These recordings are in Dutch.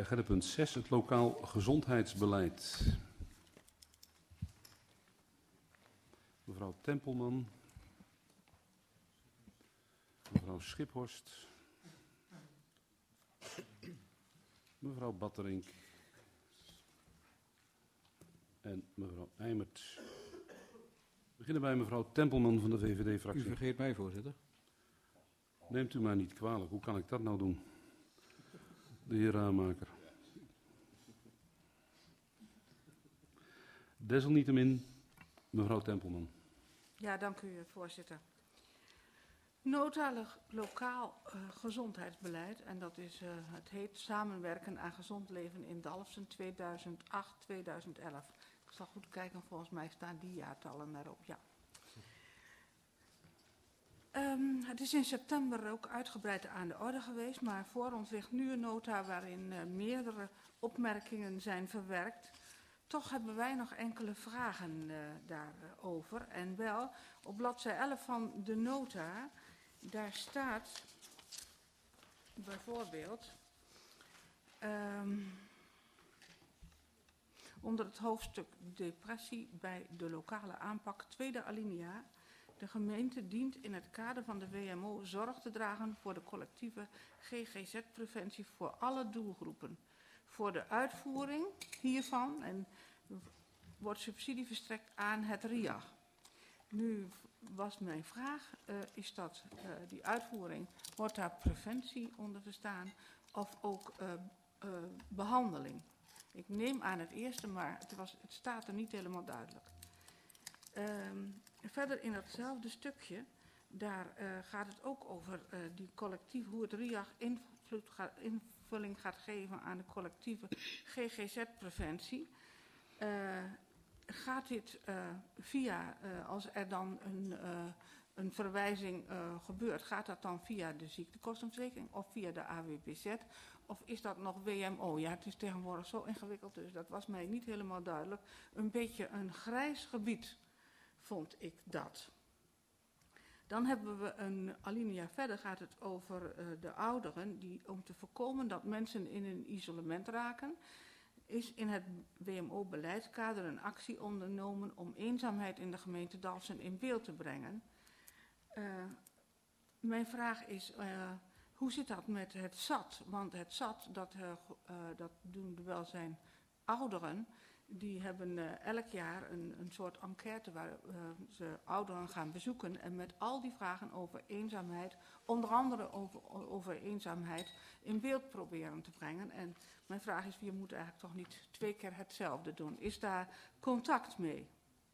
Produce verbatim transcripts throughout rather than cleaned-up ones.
agendapunt zes, het lokaal gezondheidsbeleid. Mevrouw Tempelman. Mevrouw Schiphorst. Mevrouw Batterink. En mevrouw Eimert. We beginnen bij mevrouw Tempelman van de V V D-fractie. U vergeet mij, voorzitter. Neemt u mij niet kwalijk. Hoe kan ik dat nou doen? De heer Raamaker. Desalniettemin, mevrouw Tempelman. Ja, dank u, voorzitter. Nota lokaal uh, gezondheidsbeleid, en dat is, uh, het heet Samenwerken aan Gezond Leven in Dalfsen tweeduizend acht tot tweeduizend elf. Ik zal goed kijken, volgens mij staan die jaartallen erop, ja. Um, het is in september ook uitgebreid aan de orde geweest, maar voor ons ligt nu een nota waarin uh, meerdere opmerkingen zijn verwerkt. Toch hebben wij nog enkele vragen uh, daarover. En wel, op bladzij elf van de nota, daar staat bijvoorbeeld um, onder het hoofdstuk depressie bij de lokale aanpak, tweede alinea. De gemeente dient in het kader van de W M O zorg te dragen voor de collectieve G G Z-preventie voor alle doelgroepen. Voor de uitvoering hiervan en wordt subsidie verstrekt aan het R I A G. Nu was mijn vraag, uh, is dat uh, die uitvoering, wordt daar preventie onder te staan of ook uh, uh, behandeling? Ik neem aan het eerste, maar het, was, het staat er niet helemaal duidelijk. Um, verder in datzelfde stukje, daar uh, gaat het ook over uh, die collectief, hoe het R I A G invloed gaat, invulling gaat geven aan de collectieve G G Z-preventie. Uh, gaat dit uh, via, uh, als er dan een, uh, een verwijzing uh, gebeurt, gaat dat dan via de ziektekostenverzekering of via de A W B Z? Of is dat nog W M O? Ja, het is tegenwoordig zo ingewikkeld, dus dat was mij niet helemaal duidelijk. Een beetje een grijs gebied vond ik dat. Dan hebben we een alinea verder, gaat het over uh, de ouderen, die om te voorkomen dat mensen in een isolement raken, is in het W M O-beleidskader een actie ondernomen om eenzaamheid in de gemeente Dalfsen in beeld te brengen. Uh, mijn vraag is, uh, hoe zit dat met het Z A T? Want het Z A T, dat, uh, uh, dat doen de welzijn ouderen, die hebben uh, elk jaar een, een soort enquête waar uh, ze ouderen gaan bezoeken en met al die vragen over eenzaamheid, onder andere over, over eenzaamheid, in beeld proberen te brengen. En mijn vraag is, je moet eigenlijk toch niet twee keer hetzelfde doen. Is daar contact mee?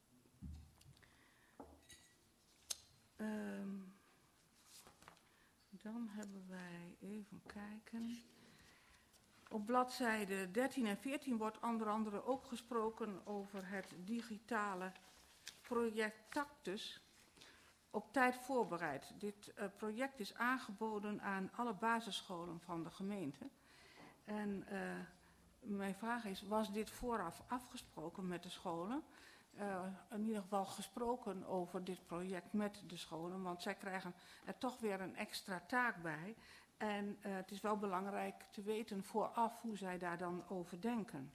Um, dan hebben wij, even kijken. Op bladzijde dertien en veertien wordt onder andere ook gesproken over het digitale project Tactus, op tijd voorbereid. Dit uh, project is aangeboden aan alle basisscholen van de gemeente. En uh, mijn vraag is, was dit vooraf afgesproken met de scholen? Uh, in ieder geval gesproken over dit project met de scholen, want zij krijgen er toch weer een extra taak bij. En uh, het is wel belangrijk te weten vooraf hoe zij daar dan over denken.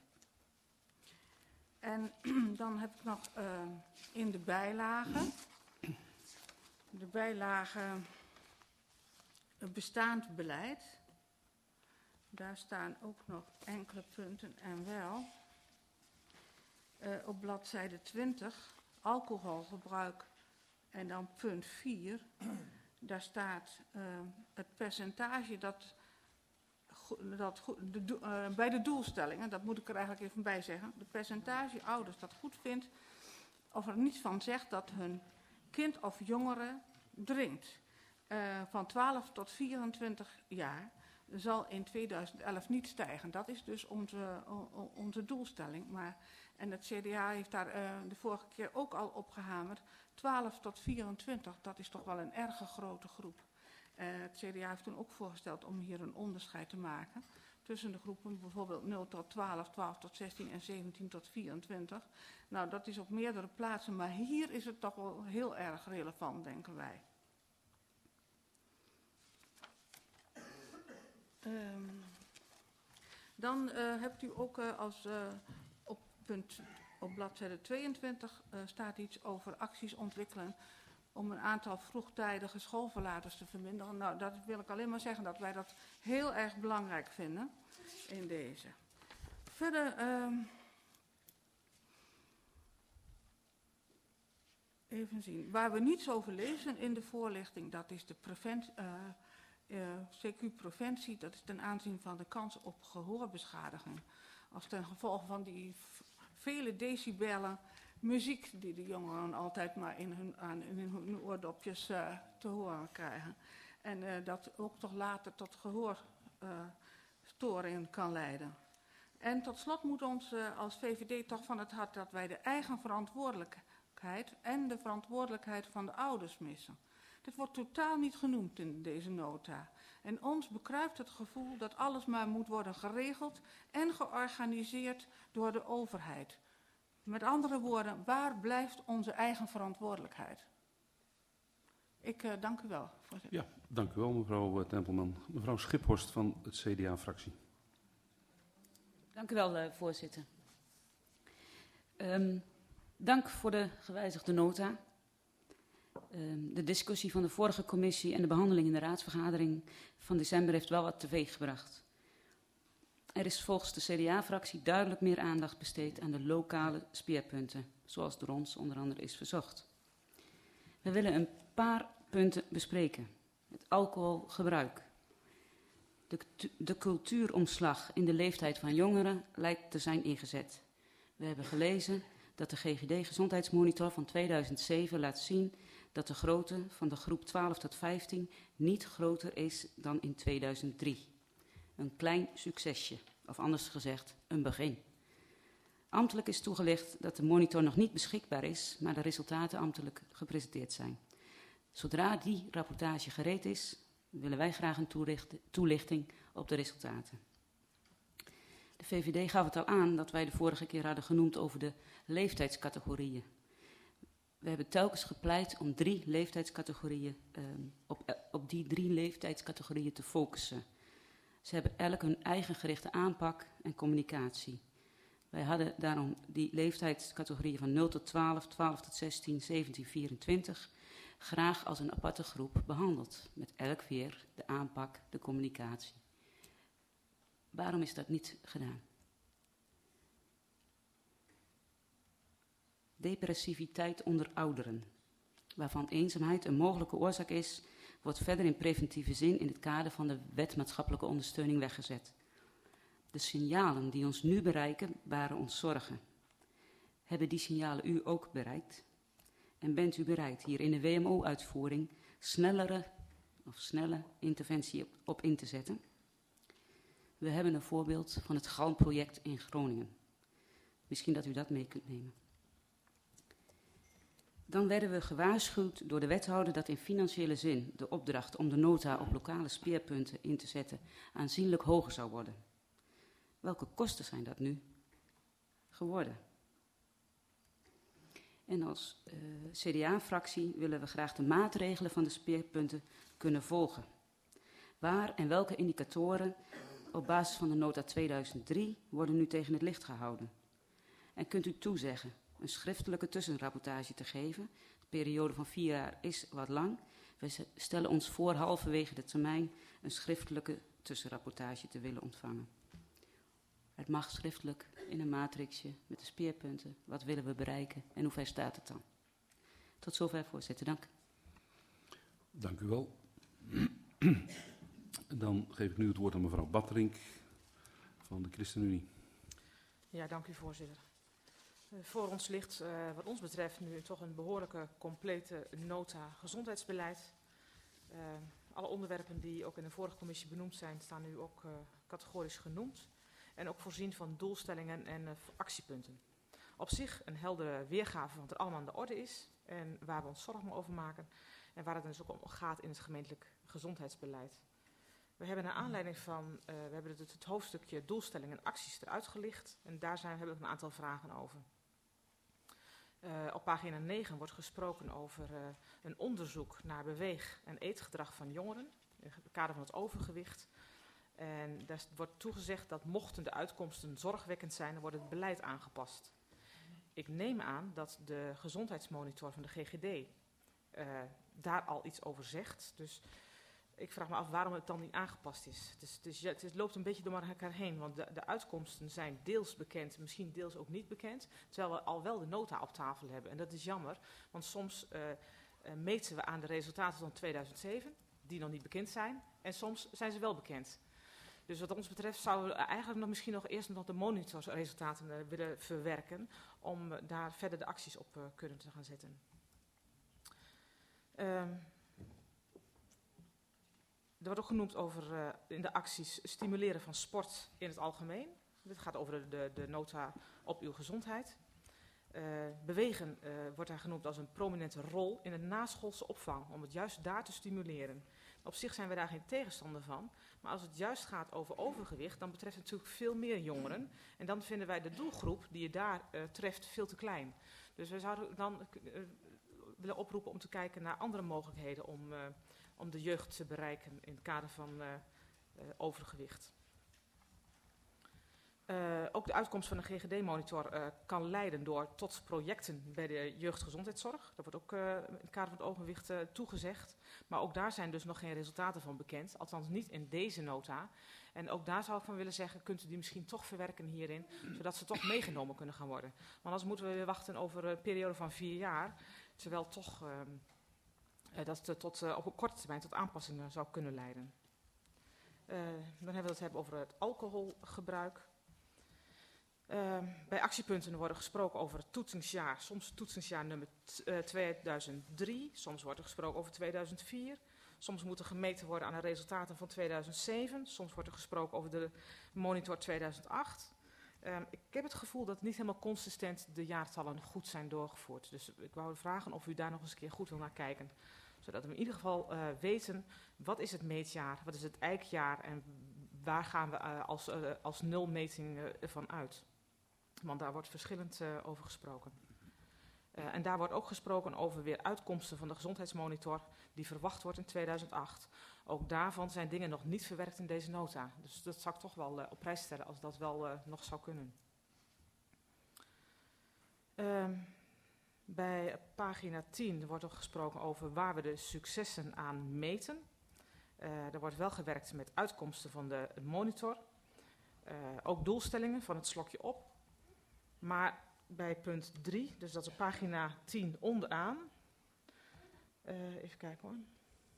En dan heb ik nog uh, in de bijlage, de bijlage het bestaand beleid. Daar staan ook nog enkele punten en wel uh, op bladzijde twintig, alcoholgebruik en dan punt vier. Daar staat uh, het percentage dat, dat de, uh, bij de doelstellingen, dat moet ik er eigenlijk even bij zeggen, de percentage ouders dat goed vindt of er niets van zegt dat hun kind of jongere drinkt. Uh, van twaalf tot vierentwintig jaar zal in tweeduizend elf niet stijgen. Dat is dus onze, onze doelstelling. Maar, en het C D A heeft daar uh, de vorige keer ook al op gehamerd. twaalf tot vierentwintig, dat is toch wel een erg grote groep. Uh, het C D A heeft toen ook voorgesteld om hier een onderscheid te maken tussen de groepen, bijvoorbeeld nul tot twaalf, twaalf tot zestien en zeventien tot vierentwintig. Nou, dat is op meerdere plaatsen, maar hier is het toch wel heel erg relevant, denken wij. Um, Dan uh, hebt u ook uh, als uh, op, punt, op bladzijde tweeëntwintig uh, staat iets over acties ontwikkelen om een aantal vroegtijdige schoolverlaters te verminderen. Nou, dat wil ik alleen maar zeggen dat wij dat heel erg belangrijk vinden in deze. Verder, uh, even zien, waar we niets over lezen in de voorlichting, dat is de preventie, uh, uh, C Q-preventie, dat is ten aanzien van de kans op gehoorbeschadiging. Als ten gevolge van die vele decibellen muziek die de jongeren altijd maar in hun, aan, in hun oordopjes uh, te horen krijgen. En uh, dat ook toch later tot gehoorstoringen uh, kan leiden. En tot slot moet ons uh, als V V D toch van het hart dat wij de eigen verantwoordelijkheid en de verantwoordelijkheid van de ouders missen. Dit wordt totaal niet genoemd in deze nota. En ons bekruipt het gevoel dat alles maar moet worden geregeld en georganiseerd door de overheid. Met andere woorden, waar blijft onze eigen verantwoordelijkheid? Ik uh, dank u wel, voorzitter. Ja, dank u wel, mevrouw Tempelman. Mevrouw Schiphorst van het C D A-fractie. Dank u wel, uh, voorzitter. Um, dank voor de gewijzigde nota. Um, de discussie van de vorige commissie en de behandeling in de raadsvergadering van december heeft wel wat teweeg gebracht. Er is volgens de C D A-fractie duidelijk meer aandacht besteed aan de lokale speerpunten, zoals door ons onder andere is verzocht. We willen een paar punten bespreken. Het alcoholgebruik. De, de cultuuromslag in de leeftijd van jongeren lijkt te zijn ingezet. We hebben gelezen dat de G G D-gezondheidsmonitor van tweeduizend zeven laat zien dat de grootte van de groep twaalf tot vijftien niet groter is dan in tweeduizend drie. Een klein succesje, of anders gezegd, een begin. Ambtelijk is toegelicht dat de monitor nog niet beschikbaar is, maar de resultaten ambtelijk gepresenteerd zijn. Zodra die rapportage gereed is, willen wij graag een toelichting op de resultaten. De V V D gaf het al aan dat wij de vorige keer hadden genoemd over de leeftijdscategorieën. We hebben telkens gepleit om drie leeftijdscategorieën, um, op, op die drie leeftijdscategorieën te focussen. Ze hebben elk hun eigen gerichte aanpak en communicatie. Wij hadden daarom die leeftijdscategorieën van nul tot twaalf, twaalf tot zestien, zeventien, vierentwintig graag als een aparte groep behandeld. Met elk weer de aanpak, de communicatie. Waarom is dat niet gedaan? Depressiviteit onder ouderen, waarvan eenzaamheid een mogelijke oorzaak is, wordt verder in preventieve zin in het kader van de wet maatschappelijke ondersteuning weggezet. De signalen die ons nu bereiken, baren ons zorgen. Hebben die signalen u ook bereikt? En bent u bereid hier in de W M O-uitvoering snellere of snelle interventie op, op in te zetten? We hebben een voorbeeld van het Galm-project in Groningen. Misschien dat u dat mee kunt nemen. Dan werden we gewaarschuwd door de wethouder dat in financiële zin de opdracht om de nota op lokale speerpunten in te zetten aanzienlijk hoger zou worden. Welke kosten zijn dat nu geworden? En als uh, C D A-fractie willen we graag de maatregelen van de speerpunten kunnen volgen. Waar en welke indicatoren op basis van de nota tweeduizend drie worden nu tegen het licht gehouden? En kunt u toezeggen een schriftelijke tussenrapportage te geven? De periode van vier jaar is wat lang. We stellen ons voor halverwege de termijn een schriftelijke tussenrapportage te willen ontvangen. Het mag schriftelijk in een matrixje met de speerpunten. Wat willen we bereiken en hoe ver staat het dan? Tot zover, voorzitter. Dank. Dank u wel. Dan geef ik nu het woord aan mevrouw Batterink van de ChristenUnie. Ja, dank u, voorzitter. Uh, voor ons ligt uh, wat ons betreft nu toch een behoorlijke complete nota gezondheidsbeleid. Uh, alle onderwerpen die ook in de vorige commissie benoemd zijn, staan nu ook uh, categorisch genoemd. En ook voorzien van doelstellingen en uh, actiepunten. Op zich een heldere weergave van wat er allemaal aan de orde is en waar we ons zorgen over maken. En waar het dus ook om gaat in het gemeentelijk gezondheidsbeleid. We hebben naar aanleiding van, uh, we hebben het, het hoofdstukje doelstellingen en acties eruit gelicht. En daar zijn, hebben we een aantal vragen over. Uh, op pagina negen wordt gesproken over uh, een onderzoek naar beweeg- en eetgedrag van jongeren. In het kader van het overgewicht. En daar wordt toegezegd dat mochten de uitkomsten zorgwekkend zijn, dan wordt het beleid aangepast. Ik neem aan dat de gezondheidsmonitor van de G G D uh, daar al iets over zegt. Dus ik vraag me af waarom het dan niet aangepast is. Het, is, het, is, het, is, het loopt een beetje door elkaar heen, want de, de uitkomsten zijn deels bekend, misschien deels ook niet bekend. Terwijl we al wel de nota op tafel hebben. En dat is jammer, want soms uh, uh, meten we aan de resultaten van tweeduizend zeven, die nog niet bekend zijn. En soms zijn ze wel bekend. Dus wat ons betreft zouden we eigenlijk nog misschien nog eerst nog de monitorresultaten uh, willen verwerken, om uh, daar verder de acties op uh, kunnen te gaan zetten. Um, Er wordt ook genoemd over uh, in de acties stimuleren van sport in het algemeen. Dit gaat over de, de, de nota op uw gezondheid. Uh, bewegen uh, wordt daar genoemd als een prominente rol in de naschoolse opvang, om het juist daar te stimuleren. Op zich zijn we daar geen tegenstander van, maar als het juist gaat over overgewicht, dan betreft het natuurlijk veel meer jongeren. En dan vinden wij de doelgroep die je daar uh, treft veel te klein. Dus we zouden dan uh, willen oproepen om te kijken naar andere mogelijkheden om... Uh, om de jeugd te bereiken in het kader van uh, uh, overgewicht. Uh, ook de uitkomst van de G G D-monitor uh, kan leiden door tot projecten bij de jeugdgezondheidszorg. Dat wordt ook uh, in het kader van het overgewicht uh, toegezegd. Maar ook daar zijn dus nog geen resultaten van bekend. Althans niet in deze nota. En ook daar zou ik van willen zeggen, kunt u die misschien toch verwerken hierin, zodat ze toch meegenomen kunnen gaan worden. Want anders moeten we weer wachten over een periode van vier jaar, terwijl toch... Uh, Uh, dat het tot, uh, op een korte termijn tot aanpassingen zou kunnen leiden. Uh, dan hebben we het hebben over het alcoholgebruik. Uh, bij actiepunten worden gesproken over het toetsingsjaar. Soms toetsingsjaar nummer uh, tweeduizend drie, soms wordt er gesproken over tweeduizend vier. Soms moet er gemeten worden aan de resultaten van tweeduizend zeven. Soms wordt er gesproken over de monitor tweeduizend acht. Uh, ik heb het gevoel dat niet helemaal consistent de jaartallen goed zijn doorgevoerd. Dus ik wou vragen of u daar nog eens een keer goed wil naar kijken. Zodat we in ieder geval uh, weten, wat is het meetjaar, wat is het eikjaar en waar gaan we uh, als, uh, als nulmeting uh, van uit. Want daar wordt verschillend uh, over gesproken. Uh, en daar wordt ook gesproken over weer uitkomsten van de gezondheidsmonitor die verwacht wordt in tweeduizend acht. Ook daarvan zijn dingen nog niet verwerkt in deze nota. Dus dat zou ik toch wel uh, op prijs stellen als dat wel uh, nog zou kunnen. Uh, bij pagina tien wordt ook gesproken over waar we de successen aan meten. Uh, er wordt wel gewerkt met uitkomsten van de monitor. Uh, ook doelstellingen van het slokje op. Maar bij punt drie, dus dat is op pagina tien onderaan. Uh, even kijken hoor.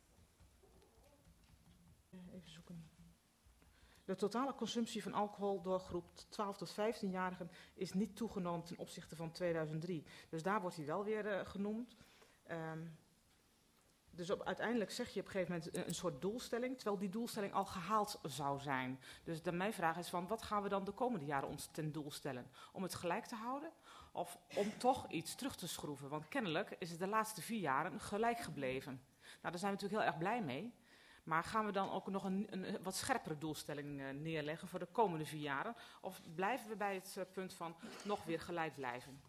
Uh, even zoeken. De totale consumptie van alcohol door groep twaalf tot vijftienjarigen is niet toegenomen ten opzichte van tweeduizend drie. Dus daar wordt hij wel weer uh, genoemd. Um, dus op, uiteindelijk zeg je op een gegeven moment een, een soort doelstelling, terwijl die doelstelling al gehaald zou zijn. Dus de, mijn vraag is van, wat gaan we dan de komende jaren ons ten doel stellen? Om het gelijk te houden of om toch iets terug te schroeven? Want kennelijk is het de laatste vier jaren gelijk gebleven. Nou, daar zijn we natuurlijk heel erg blij mee. Maar gaan we dan ook nog een, een wat scherpere doelstelling uh, neerleggen voor de komende vier jaren? Of blijven we bij het uh, punt van nog weer gelijk blijven?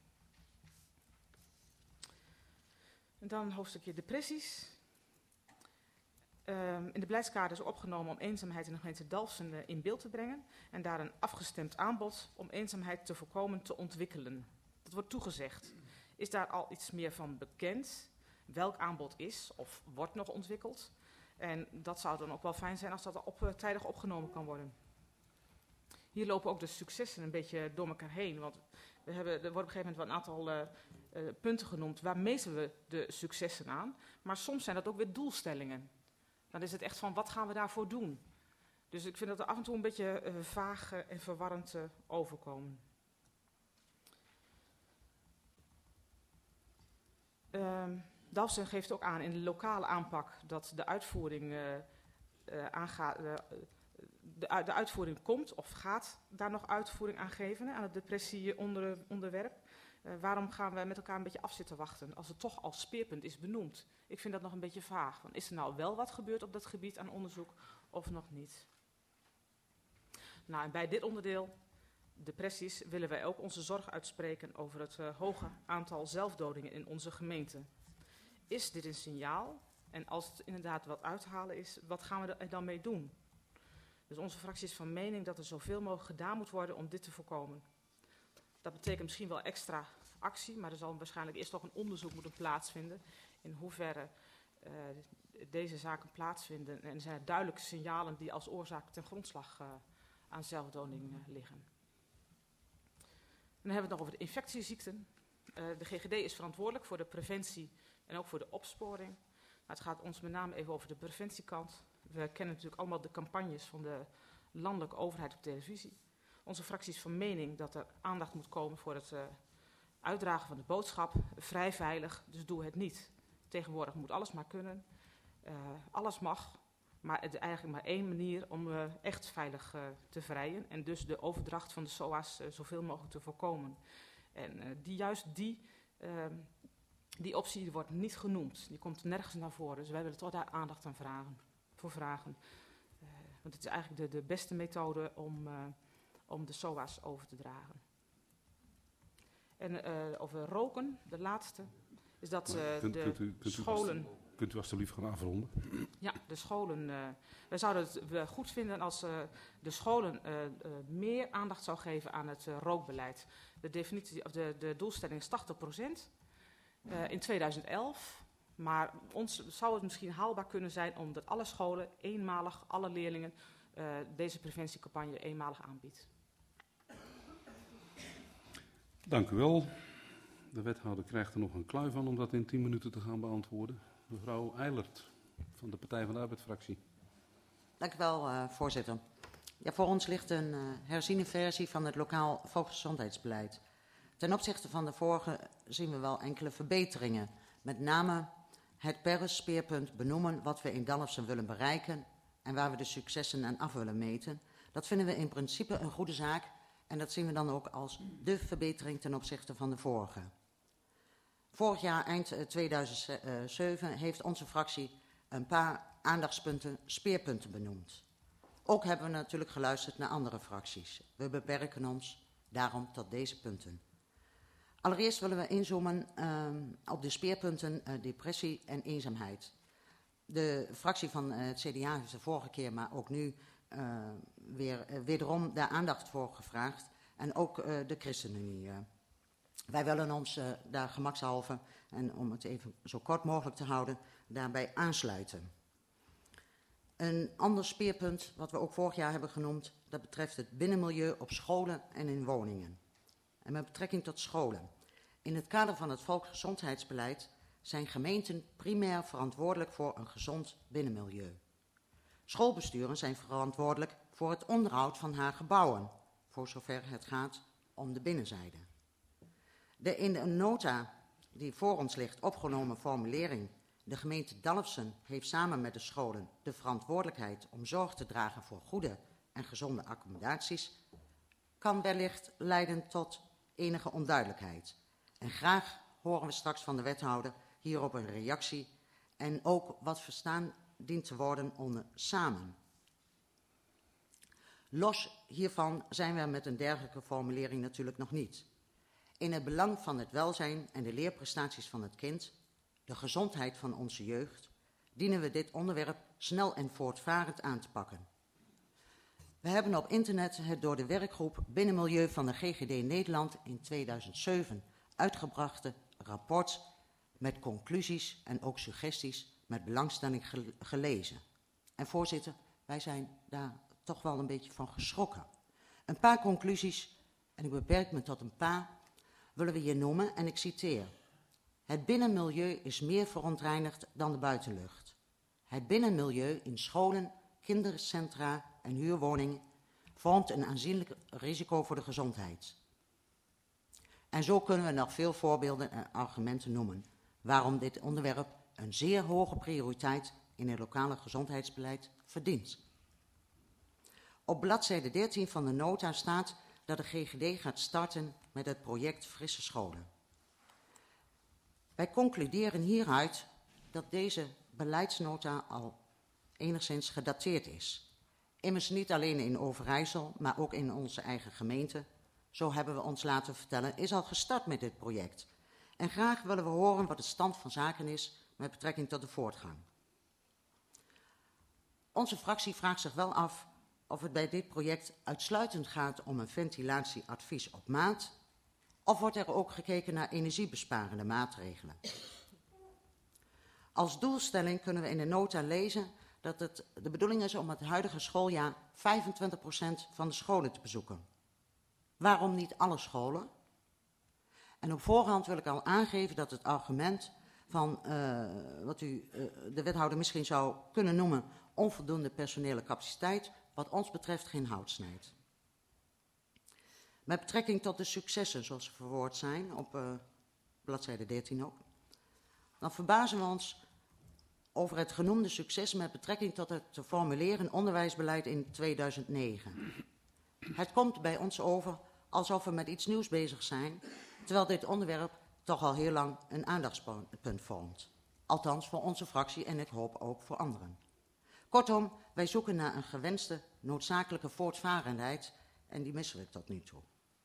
En dan een hoofdstukje depressies. Uh, in de beleidskader is opgenomen om eenzaamheid in de gemeente Dalfsen uh, in beeld te brengen. En daar een afgestemd aanbod om eenzaamheid te voorkomen te ontwikkelen. Dat wordt toegezegd. Is daar al iets meer van bekend? Welk aanbod is of wordt nog ontwikkeld? En dat zou dan ook wel fijn zijn als dat op, uh, tijdig opgenomen kan worden. Hier lopen ook de successen een beetje door elkaar heen. Want we hebben, er wordt op een gegeven moment wel een aantal uh, uh, punten genoemd. Waar meten we de successen aan? Maar soms zijn dat ook weer doelstellingen. Dan is het echt van, wat gaan we daarvoor doen? Dus ik vind dat er af en toe een beetje uh, vaag uh, en verwarrend uh, overkomen. Um, Dalfsen geeft ook aan in de lokale aanpak dat de uitvoering, uh, uh, aangaat, uh, de, de uitvoering komt of gaat daar nog uitvoering aan geven, aan het depressie-onderwerp. Uh, waarom gaan we met elkaar een beetje af zitten wachten als het toch als speerpunt is benoemd? Ik vind dat nog een beetje vaag. Want is er nou wel wat gebeurd op dat gebied aan onderzoek of nog niet? Nou, en bij dit onderdeel, depressies, willen wij ook onze zorg uitspreken over het uh, hoge aantal zelfdodingen in onze gemeente. Is dit een signaal? En als het inderdaad wat uithalen is, wat gaan we er dan mee doen? Dus onze fractie is van mening dat er zoveel mogelijk gedaan moet worden om dit te voorkomen. Dat betekent misschien wel extra actie, maar er zal waarschijnlijk eerst nog een onderzoek moeten plaatsvinden in hoeverre uh, deze zaken plaatsvinden. En er zijn duidelijke signalen die als oorzaak ten grondslag uh, aan zelfdoding uh, liggen. Dan hebben we het nog over de infectieziekten. Uh, de G G D is verantwoordelijk voor de preventie en ook voor de opsporing. Maar het gaat ons met name even over de preventiekant. We kennen natuurlijk allemaal de campagnes van de landelijke overheid op televisie. Onze fractie is van mening dat er aandacht moet komen voor het uh, uitdragen van de boodschap. Vrij veilig, dus doe het niet. Tegenwoordig moet alles maar kunnen. Uh, alles mag, maar het is eigenlijk maar één manier om uh, echt veilig uh, te vrijen. En dus de overdracht van de S O A's uh, zoveel mogelijk te voorkomen. En uh, die, juist die, uh, die optie wordt niet genoemd. Die komt nergens naar voren. Dus wij willen toch daar aandacht aan vragen, voor vragen. Uh, want het is eigenlijk de, de beste methode om, uh, om de S O A's over te dragen. En uh, over roken, de laatste, is dat uh, kunt, de kunt u, kunt scholen... U kunt u alstublieft gaan afronden? Ja, de scholen. Uh, wij zouden het uh, goed vinden als uh, de scholen uh, uh, meer aandacht zou geven aan het uh, rookbeleid. De, definitie, of de, de doelstelling is tachtig procent uh, in tweeduizend elf. Maar ons zou het misschien haalbaar kunnen zijn omdat alle scholen eenmalig, alle leerlingen, uh, deze preventiecampagne eenmalig aanbiedt. Dank u wel. De wethouder krijgt er nog een klui van om dat in tien minuten te gaan beantwoorden. Mevrouw Eilert van de Partij van de Arbeid-fractie. Dank u wel, uh, voorzitter. Ja, voor ons ligt een uh, herziene versie van het lokaal volksgezondheidsbeleid. Ten opzichte van de vorige zien we wel enkele verbeteringen. Met name het per speerpunt benoemen wat we in Dalfsen willen bereiken en waar we de successen aan af willen meten. Dat vinden we in principe een goede zaak en dat zien we dan ook als de verbetering ten opzichte van de vorige. Vorig jaar, eind tweeduizend zeven, heeft onze fractie een paar aandachtspunten, speerpunten benoemd. Ook hebben we natuurlijk geluisterd naar andere fracties. We beperken ons daarom tot deze punten. Allereerst willen we inzoomen uh, op de speerpunten uh, depressie en eenzaamheid. De fractie van uh, het C D A heeft de vorige keer, maar ook nu uh, weer, uh, wederom daar aandacht voor gevraagd. En ook uh, de ChristenUnie. Uh. Wij willen ons uh, daar gemakshalve, en om het even zo kort mogelijk te houden, daarbij aansluiten. Een ander speerpunt, wat we ook vorig jaar hebben genoemd, dat betreft het binnenmilieu op scholen en in woningen. En met betrekking tot scholen. In het kader van het volksgezondheidsbeleid zijn gemeenten primair verantwoordelijk voor een gezond binnenmilieu. Schoolbesturen zijn verantwoordelijk voor het onderhoud van haar gebouwen, voor zover het gaat om de binnenzijde. De in de nota die voor ons ligt opgenomen formulering, de gemeente Dalfsen heeft samen met de scholen de verantwoordelijkheid om zorg te dragen voor goede en gezonde accommodaties, kan wellicht leiden tot enige onduidelijkheid. En graag horen we straks van de wethouder hierop een reactie en ook wat verstaan dient te worden onder samen. Los hiervan zijn we met een dergelijke formulering natuurlijk nog niet. In het belang van het welzijn en de leerprestaties van het kind, de gezondheid van onze jeugd, dienen we dit onderwerp snel en voortvarend aan te pakken. We hebben op internet het door de werkgroep Binnenmilieu van de G G D Nederland in tweeduizend zeven uitgebrachte rapport met conclusies en ook suggesties met belangstelling gelezen. En voorzitter, wij zijn daar toch wel een beetje van geschrokken. Een paar conclusies, en ik beperk me tot een paar, willen we hier noemen en ik citeer. Het binnenmilieu is meer verontreinigd dan de buitenlucht. Het binnenmilieu in scholen, kindercentra en huurwoningen vormt een aanzienlijk risico voor de gezondheid. En zo kunnen we nog veel voorbeelden en argumenten noemen waarom dit onderwerp een zeer hoge prioriteit in het lokale gezondheidsbeleid verdient. Op bladzijde dertien van de nota staat dat de G G D gaat starten met het project Frisse Scholen. Wij concluderen hieruit dat deze beleidsnota al enigszins gedateerd is. Immers niet alleen in Overijssel, maar ook in onze eigen gemeente, zo hebben we ons laten vertellen, is al gestart met dit project. En graag willen we horen wat de stand van zaken is met betrekking tot de voortgang. Onze fractie vraagt zich wel af of het bij dit project uitsluitend gaat om een ventilatieadvies op maat, of wordt er ook gekeken naar energiebesparende maatregelen. Als doelstelling kunnen we in de nota lezen dat het de bedoeling is om het huidige schooljaar vijfentwintig procent van de scholen te bezoeken. Waarom niet alle scholen? En op voorhand wil ik al aangeven dat het argument van uh, wat u uh, de wethouder misschien zou kunnen noemen onvoldoende personele capaciteit, wat ons betreft geen hout snijdt. Met betrekking tot de successen, zoals ze verwoord zijn, op uh, bladzijde dertien ook, dan verbazen we ons over het genoemde succes met betrekking tot het te formuleren onderwijsbeleid in tweeduizend negen. Het komt bij ons over alsof we met iets nieuws bezig zijn, terwijl dit onderwerp toch al heel lang een aandachtspunt vormt. Althans voor onze fractie en ik hoop ook voor anderen. Kortom, wij zoeken naar een gewenste noodzakelijke voortvarendheid en die missen we tot nu toe.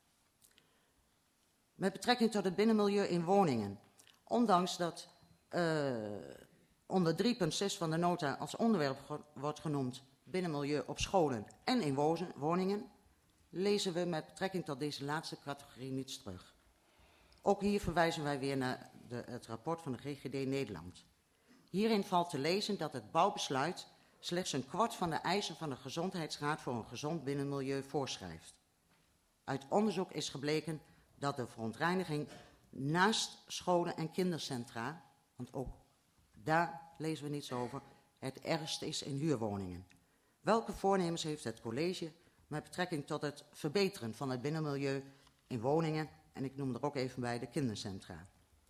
Met betrekking tot het binnenmilieu in woningen. Ondanks dat uh, onder drie punt zes van de nota als onderwerp ge wordt genoemd binnenmilieu op scholen en in woningen, lezen we met betrekking tot deze laatste categorie niets terug. Ook hier verwijzen wij weer naar de, het rapport van de G G D Nederland. Hierin valt te lezen dat het bouwbesluit slechts een kwart van de eisen van de Gezondheidsraad voor een gezond binnenmilieu voorschrijft. Uit onderzoek is gebleken dat de verontreiniging naast scholen en kindercentra, want ook daar lezen we niets over, het ergste is in huurwoningen. Welke voornemens heeft het college met betrekking tot het verbeteren van het binnenmilieu in woningen, en ik noem er ook even bij de kindercentra?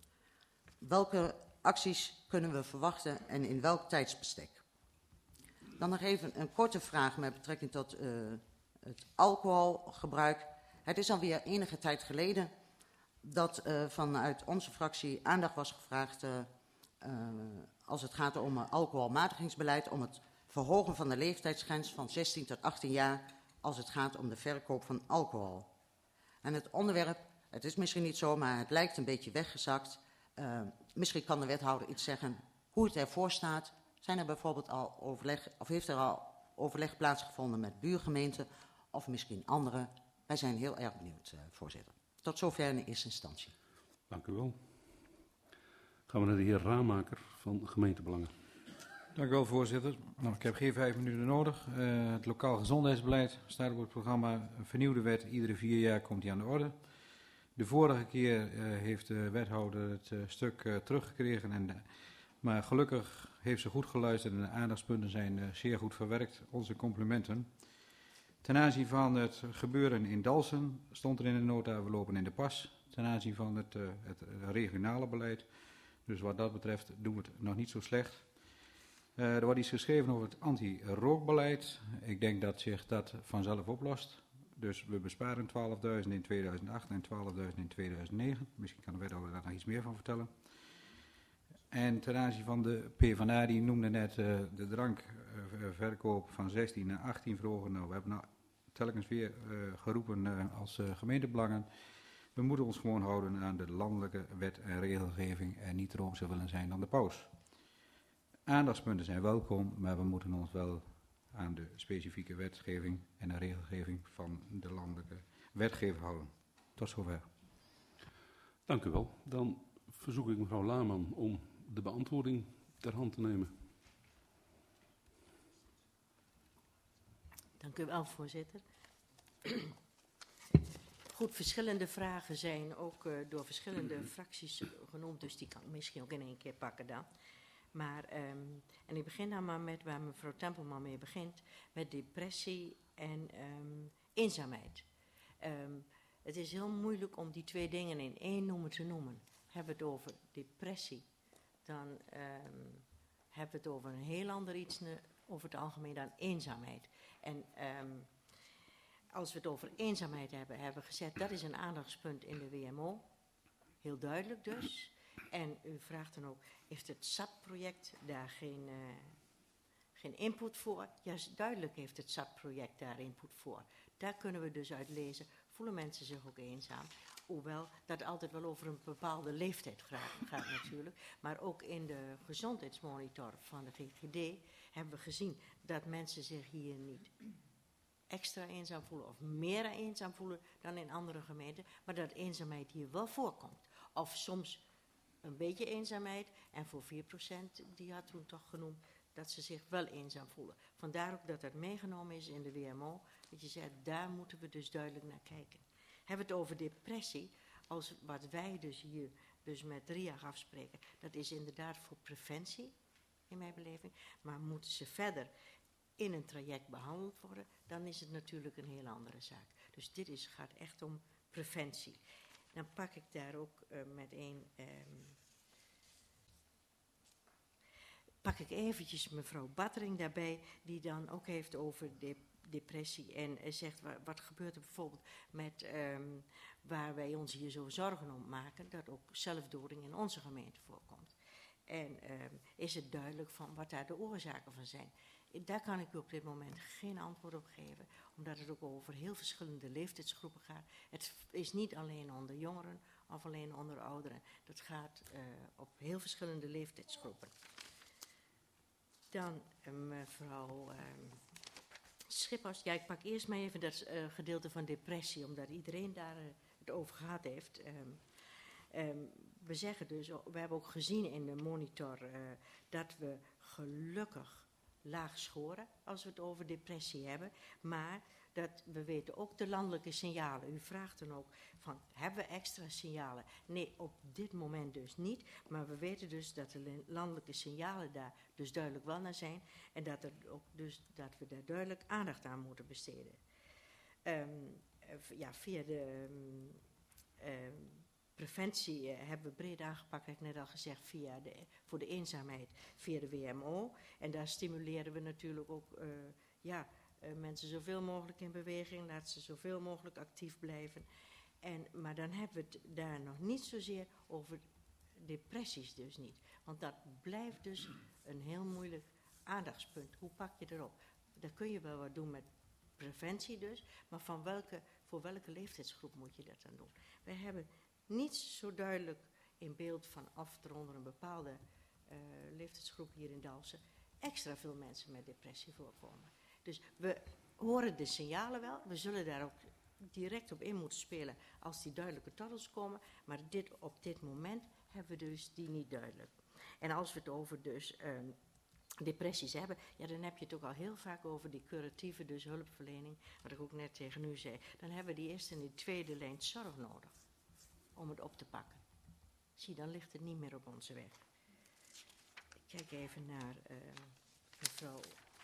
Welke acties kunnen we verwachten en in welk tijdsbestek? Dan nog even een korte vraag met betrekking tot uh, het alcoholgebruik. Het is alweer enige tijd geleden dat uh, vanuit onze fractie aandacht was gevraagd uh, uh, als het gaat om uh, alcoholmatigingsbeleid, om het verhogen van de leeftijdsgrens van zestien tot achttien jaar als het gaat om de verkoop van alcohol. En het onderwerp, het is misschien niet zo, maar het lijkt een beetje weggezakt. Uh, misschien kan de wethouder iets zeggen hoe het ervoor staat. Zijn er bijvoorbeeld al overleg, of heeft er al overleg plaatsgevonden met buurgemeenten of misschien andere? Wij zijn heel erg benieuwd, uh, voorzitter. Tot zover in de eerste instantie. Dank u wel. Gaan we naar de heer Raamaker van Gemeentebelangen. Dank u wel, voorzitter. Nou, ik heb geen vijf minuten nodig. Uh, het lokaal gezondheidsbeleid staat op het programma. Een vernieuwde wet, iedere vier jaar komt die aan de orde. De vorige keer uh, heeft de wethouder het uh, stuk uh, teruggekregen. En, uh, maar gelukkig heeft ze goed geluisterd en de aandachtspunten zijn uh, zeer goed verwerkt. Onze complimenten. Ten aanzien van het gebeuren in Dalsen stond er in de nota, we lopen in de pas. Ten aanzien van het, uh, het regionale beleid. Dus wat dat betreft doen we het nog niet zo slecht. Uh, er wordt iets geschreven over het anti-rookbeleid. Ik denk dat zich dat vanzelf oplost. Dus we besparen twaalfduizend in tweeduizend acht en twaalfduizend in tweeduizend negen. Misschien kan de wethouder daar nog iets meer van vertellen. En ten aanzien van de PvdA, die noemde net uh, de drankverkoop uh, van zestien naar achttien verhogen. Nou, we hebben nou telkens weer uh, geroepen uh, als uh, gemeentebelangen. We moeten ons gewoon houden aan de landelijke wet en regelgeving en niet roomser willen zijn dan de paus. Aandachtspunten zijn welkom, maar we moeten ons wel aan de specifieke wetgeving en de regelgeving van de landelijke wetgever houden. Tot zover. Dank u wel. Dan verzoek ik mevrouw Laarman om de beantwoording ter hand te nemen. Dank u wel, voorzitter. Goed, verschillende vragen zijn ook uh, door verschillende fracties genoemd, dus die kan ik misschien ook in één keer pakken dan. Maar, um, en ik begin dan maar met waar mevrouw Tempelman mee begint, met depressie en um, eenzaamheid. Um, het is heel moeilijk om die twee dingen in één noemer te noemen. Hebben we het over depressie, dan um, hebben we het over een heel ander iets, over het algemeen dan eenzaamheid. En um, als we het over eenzaamheid hebben, hebben we gezegd, dat is een aandachtspunt in de W M O. Heel duidelijk dus. En u vraagt dan ook, heeft het S A P-project daar geen, uh, geen input voor? Juist duidelijk heeft het S A P-project daar input voor. Daar kunnen we dus uit lezen, voelen mensen zich ook eenzaam. Hoewel dat altijd wel over een bepaalde leeftijd gaat, gaat natuurlijk. Maar ook in de gezondheidsmonitor van de G G D hebben we gezien dat mensen zich hier niet extra eenzaam voelen of meer eenzaam voelen dan in andere gemeenten, maar dat eenzaamheid hier wel voorkomt. Of soms een beetje eenzaamheid en voor vier procent, die had toen toch genoemd, dat ze zich wel eenzaam voelen. Vandaar ook dat dat meegenomen is in de W M O, dat je zegt, daar moeten we dus duidelijk naar kijken. Hebben we het over depressie, als wat wij dus hier dus met R I A G afspreken, dat is inderdaad voor preventie, in mijn beleving, maar moeten ze verder in een traject behandeld worden, dan is het natuurlijk een heel andere zaak. Dus dit is, gaat echt om preventie. Dan pak ik daar ook uh, meteen, um, pak ik eventjes mevrouw Battering daarbij, die dan ook heeft over de depressie en uh, zegt, wat, wat gebeurt er bijvoorbeeld met, um, waar wij ons hier zo zorgen om maken, dat ook zelfdoding in onze gemeente voorkomt. En um, is het duidelijk van wat daar de oorzaken van zijn. Daar kan ik u op dit moment geen antwoord op geven, omdat het ook over heel verschillende leeftijdsgroepen gaat. Het is niet alleen onder jongeren of alleen onder ouderen. Dat gaat uh, op heel verschillende leeftijdsgroepen. Dan uh, mevrouw uh, Schippers. Ja, ik pak eerst maar even dat uh, gedeelte van depressie, omdat iedereen daar uh, het over gehad heeft. Um, um, we zeggen dus, we hebben ook gezien in de monitor uh, dat we gelukkig laag scoren als we het over depressie hebben, maar dat we weten ook de landelijke signalen. U vraagt dan ook van, hebben we extra signalen? Nee, op dit moment dus niet, maar we weten dus dat de landelijke signalen daar dus duidelijk wel naar zijn en dat, er ook dus, dat we daar duidelijk aandacht aan moeten besteden. Um, ja, via de um, um, preventie uh, hebben we breed aangepakt, heb ik net al gezegd, via de, voor de eenzaamheid via de W M O. En daar stimuleren we natuurlijk ook uh, ja, uh, mensen zoveel mogelijk in beweging, laten ze zoveel mogelijk actief blijven. En, maar dan hebben we het daar nog niet zozeer over depressies dus niet. Want dat blijft dus een heel moeilijk aandachtspunt. Hoe pak je erop? Daar kun je wel wat doen met preventie dus, maar van welke, voor welke leeftijdsgroep moet je dat dan doen? We hebben niet zo duidelijk in beeld van of er onder een bepaalde uh, leeftijdsgroep hier in Dalfsen extra veel mensen met depressie voorkomen. Dus we horen de signalen wel, we zullen daar ook direct op in moeten spelen als die duidelijke tot ons komen, maar dit, op dit moment hebben we dus die niet duidelijk. En als we het over dus um, depressies hebben, ja, dan heb je het ook al heel vaak over die curatieve, dus hulpverlening, wat ik ook net tegen u zei. Dan hebben we die eerste en die tweede lijn zorg nodig om het op te pakken. Zie, dan ligt het niet meer op onze weg. Ik kijk even naar uh, mevrouw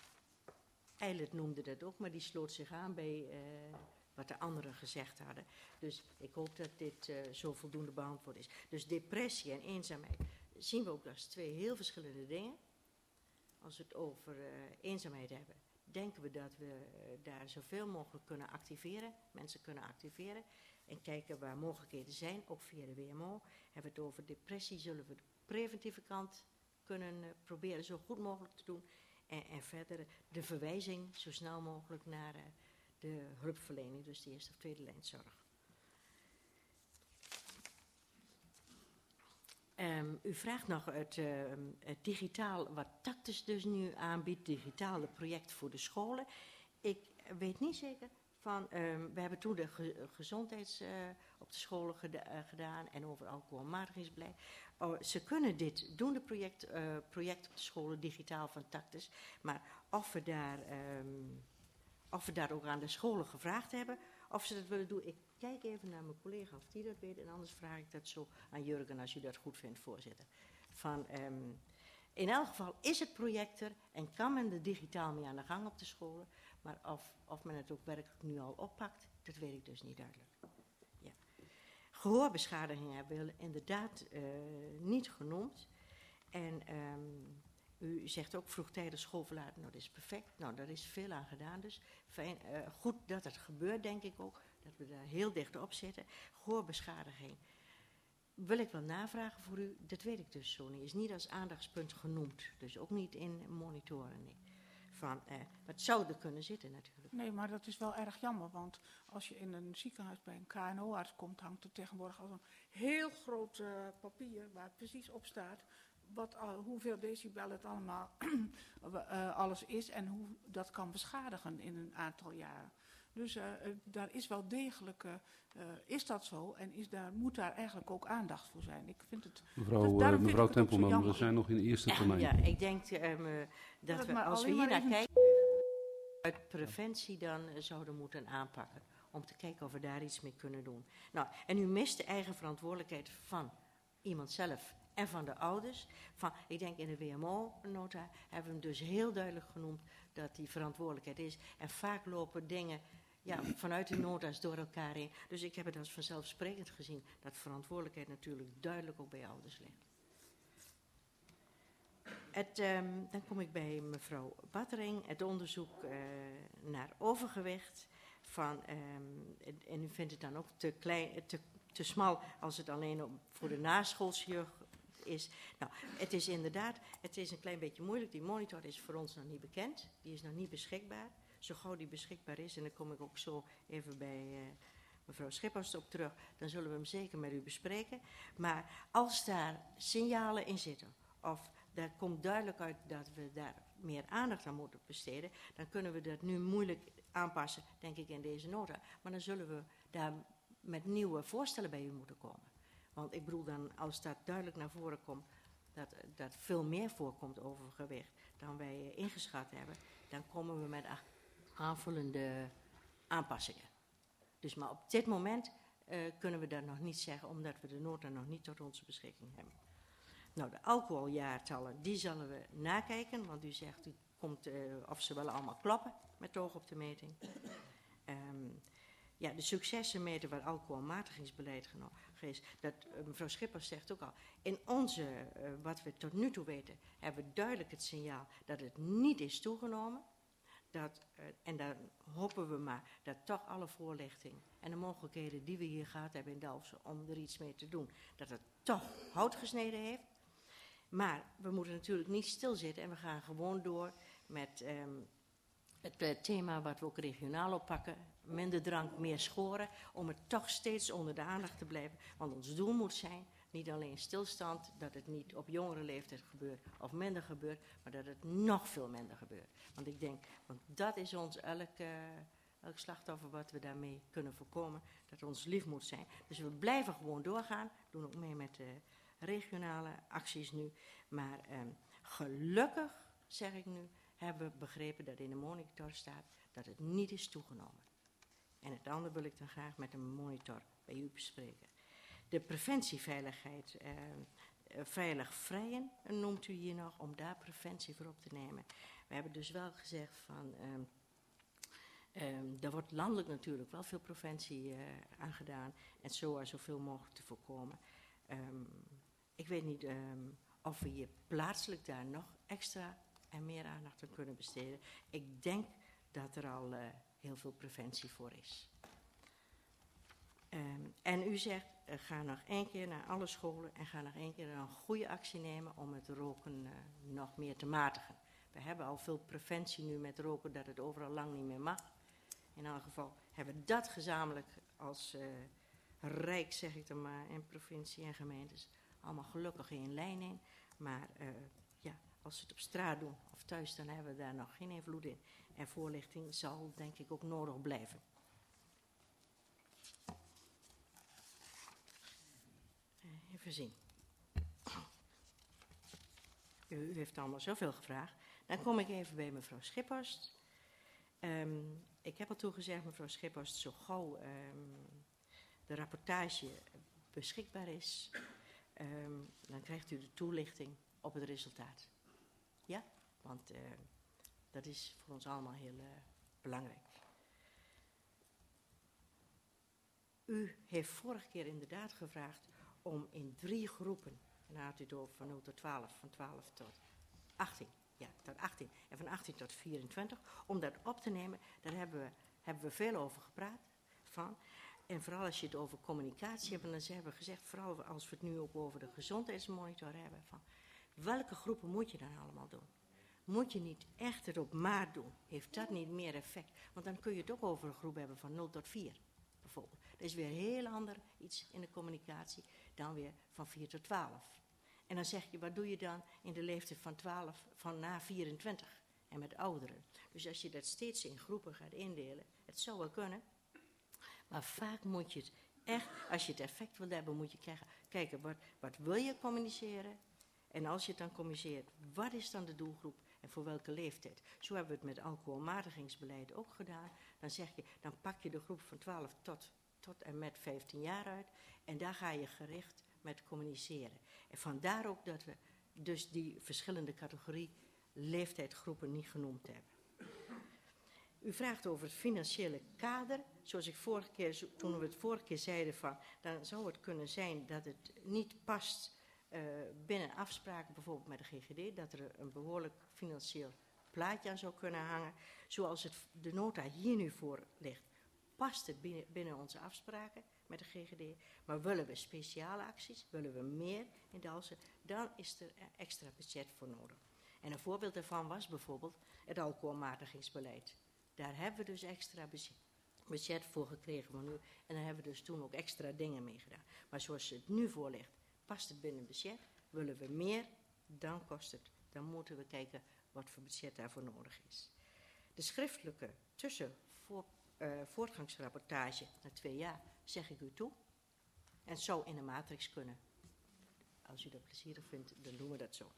Eilert noemde dat ook, maar die sloot zich aan bij uh, wat de anderen gezegd hadden. Dus ik hoop dat dit uh, zo voldoende beantwoord is. Dus depressie en eenzaamheid zien we ook als twee heel verschillende dingen. Als we het over uh, eenzaamheid hebben, denken we dat we uh, daar zoveel mogelijk kunnen activeren, mensen kunnen activeren en kijken waar mogelijkheden zijn, ook via de W M O. Hebben we het over depressie, zullen we de preventieve kant kunnen uh, proberen zo goed mogelijk te doen en, en verder de verwijzing zo snel mogelijk naar uh, de hulpverlening, dus de eerste of tweede lijn zorg. Um, u vraagt nog het, uh, het digitaal, wat Tactus dus nu aanbiedt, digitale project voor de scholen. Ik weet niet zeker van, um, we hebben toen de ge gezondheids uh, op de scholen geda uh, gedaan en over alcoholmatigingsbeleid. Oh, ze kunnen dit doen, de project, uh, project op de scholen digitaal van Tactus, maar of we daar, um, of we daar ook aan de scholen gevraagd hebben, of ze dat willen doen, ik kijk even naar mijn collega of die dat weet. En anders vraag ik dat zo aan Jurgen als u dat goed vindt, voorzitter. Van, um, in elk geval is het project er en kan men er digitaal mee aan de gang op de scholen. Maar of, of men het ook werkelijk nu al oppakt, dat weet ik dus niet duidelijk. Ja. Gehoorbeschadigingen hebben we inderdaad uh, niet genoemd. En um, u zegt ook vroegtijdig schoolverlaten, nou dat is perfect. Nou, daar is veel aan gedaan dus. Fijn, uh, goed dat het gebeurt, denk ik ook. Dat we daar heel dicht op zitten. Gehoorbeschadiging. Wil ik wel navragen voor u? Dat weet ik dus zo niet. Is niet als aandachtspunt genoemd. Dus ook niet in monitoren. Nee. Van, eh, het zou er kunnen zitten natuurlijk. Nee, maar dat is wel erg jammer. Want als je in een ziekenhuis bij een K N O-arts komt, hangt er tegenwoordig al een heel groot uh, papier waar precies op staat wat, uh, hoeveel decibel het allemaal uh, alles is en hoe dat kan beschadigen in een aantal jaren. Dus uh, uh, daar is wel degelijk, uh, uh, is dat zo en is daar, moet daar eigenlijk ook aandacht voor zijn. Ik vind het, Mevrouw, dus uh, mevrouw Tempelman, we zijn nog in de eerste termijn. Ja, ik denk um, dat, dat we, als we hier naar kijken, uit preventie dan uh, zouden moeten aanpakken. Om te kijken of we daar iets mee kunnen doen. Nou, en u mist de eigen verantwoordelijkheid van iemand zelf en van de ouders. Van, ik denk in de W M O-nota hebben we hem dus heel duidelijk genoemd dat die verantwoordelijkheid is. En vaak lopen dingen ja, vanuit de nota's door elkaar heen. Dus ik heb het als vanzelfsprekend gezien dat verantwoordelijkheid natuurlijk duidelijk ook bij ouders ligt. Het, um, dan kom ik bij mevrouw Battering. Het onderzoek uh, naar overgewicht. Van, um, en u vindt het dan ook te, klein, te, te smal als het alleen op, voor de naschoolsjeugd is. Nou, het is inderdaad, het is een klein beetje moeilijk. Die monitor is voor ons nog niet bekend. Die is nog niet beschikbaar. Zo gauw die beschikbaar is, en dan kom ik ook zo even bij uh, mevrouw Schippers op terug, dan zullen we hem zeker met u bespreken. Maar als daar signalen in zitten, of daar komt duidelijk uit dat we daar meer aandacht aan moeten besteden, dan kunnen we dat nu moeilijk aanpassen, denk ik, in deze nota. Maar dan zullen we daar met nieuwe voorstellen bij u moeten komen. Want ik bedoel dan, als dat duidelijk naar voren komt, dat, dat veel meer voorkomt overgewicht dan wij uh, ingeschat hebben, dan komen we met aanvullende aanpassingen. Dus maar op dit moment uh, kunnen we dat nog niet zeggen, omdat we de nota nog niet tot onze beschikking hebben. Nou, de alcoholjaartallen, die zullen we nakijken, want u zegt, u komt, uh, of ze wel allemaal kloppen met oog op de meting. Um, ja, de successen meten waar alcoholmatigingsbeleid genomen is. Dat, uh, mevrouw Schippers zegt ook al, in onze, uh, wat we tot nu toe weten, hebben we duidelijk het signaal dat het niet is toegenomen. Dat, uh, en dan hopen we maar dat toch alle voorlichting en de mogelijkheden die we hier gehad hebben in Dalfsen om er iets mee te doen, dat het toch hout gesneden heeft. Maar we moeten natuurlijk niet stilzitten en we gaan gewoon door met um, het uh, thema wat we ook regionaal oppakken. Minder drank, meer scoren, om het toch steeds onder de aandacht te blijven. Want ons doel moet zijn, niet alleen stilstand, dat het niet op jongere leeftijd gebeurt of minder gebeurt, maar dat het nog veel minder gebeurt. Want ik denk, want dat is ons elk, uh, elk slachtoffer wat we daarmee kunnen voorkomen, dat ons lief moet zijn. Dus we blijven gewoon doorgaan, doen ook mee met de regionale acties nu. Maar um, gelukkig, zeg ik nu, hebben we begrepen dat in de monitor staat dat het niet is toegenomen. En het andere wil ik dan graag met een monitor bij u bespreken. De preventieveiligheid, uh, uh, veilig vrijen noemt u hier nog, om daar preventie voor op te nemen. We hebben dus wel gezegd van, um, um, er wordt landelijk natuurlijk wel veel preventie uh, aan gedaan. En zo er zoveel mogelijk te voorkomen. Um, ik weet niet um, of we hier plaatselijk daar nog extra en meer aandacht aan kunnen besteden. Ik denk dat er al uh, heel veel preventie voor is. Um, en u zegt, uh, ga nog één keer naar alle scholen en ga nog één keer een goede actie nemen om het roken uh, nog meer te matigen. We hebben al veel preventie nu met roken, dat het overal lang niet meer mag. In elk geval hebben we dat gezamenlijk als uh, Rijk, zeg ik dan maar, en provincie en gemeentes, allemaal gelukkig in lijn in. Maar uh, ja, als ze het op straat doen of thuis, dan hebben we daar nog geen invloed in. En voorlichting zal denk ik ook nodig blijven. Even zien. U, u heeft allemaal zoveel gevraagd. Dan kom ik even bij mevrouw Schippers. Um, ik heb al toegezegd, mevrouw Schippers, zo gauw um, de rapportage beschikbaar is, um, dan krijgt u de toelichting op het resultaat. Ja? Want uh, dat is voor ons allemaal heel uh, belangrijk. U heeft vorige keer inderdaad gevraagd om in drie groepen, en dan had u het over van nul tot twaalf, van twaalf tot achttien, ja, tot achttien, en van achttien tot vierentwintig, om dat op te nemen. Daar hebben we, hebben we veel over gepraat, van. En vooral als je het over communicatie hebt, dan hebben we gezegd, vooral als we het nu ook over de gezondheidsmonitor hebben, van welke groepen moet je dan allemaal doen? Moet je niet echt het op maat doen? Heeft dat niet meer effect? Want dan kun je het ook over een groep hebben van nul tot vier, bijvoorbeeld. Dat is weer heel ander iets in de communicatie dan weer van vier tot twaalf. En dan zeg je, wat doe je dan in de leeftijd van twaalf, van na vierentwintig en met ouderen? Dus als je dat steeds in groepen gaat indelen, het zou wel kunnen. Maar vaak moet je het echt, als je het effect wil hebben, moet je kijken, kijken wat, wat wil je communiceren? En als je het dan communiceert, wat is dan de doelgroep en voor welke leeftijd? Zo hebben we het met alcoholmatigingsbeleid ook gedaan. Dan zeg je, dan pak je de groep van twaalf tot, tot en met vijftien jaar uit. En daar ga je gericht met communiceren. En vandaar ook dat we dus die verschillende categorie leeftijdsgroepen niet genoemd hebben. U vraagt over het financiële kader. Zoals ik vorige keer, toen we het vorige keer zeiden van, dan zou het kunnen zijn dat het niet past uh, binnen afspraken, bijvoorbeeld met de G G D, dat er een behoorlijk financieel plaatje aan zou kunnen hangen. Zoals het, de nota hier nu voor ligt, past het binnen, binnen onze afspraken met de G G D. Maar willen we speciale acties, willen we meer in Dalfsen, dan is er extra budget voor nodig. En een voorbeeld daarvan was bijvoorbeeld het alcoholmatigingsbeleid. Daar hebben we dus extra budget voor gekregen van nu. En daar hebben we dus toen ook extra dingen mee gedaan. Maar zoals het nu voor ligt, past het binnen budget. Willen we meer, dan kost het. Dan moeten we kijken wat voor budget daarvoor nodig is. De schriftelijke tussen voor, uh, voortgangsrapportage na twee jaar zeg ik u toe. En het zou in een matrix kunnen. Als u dat plezierig vindt, dan doen we dat zo.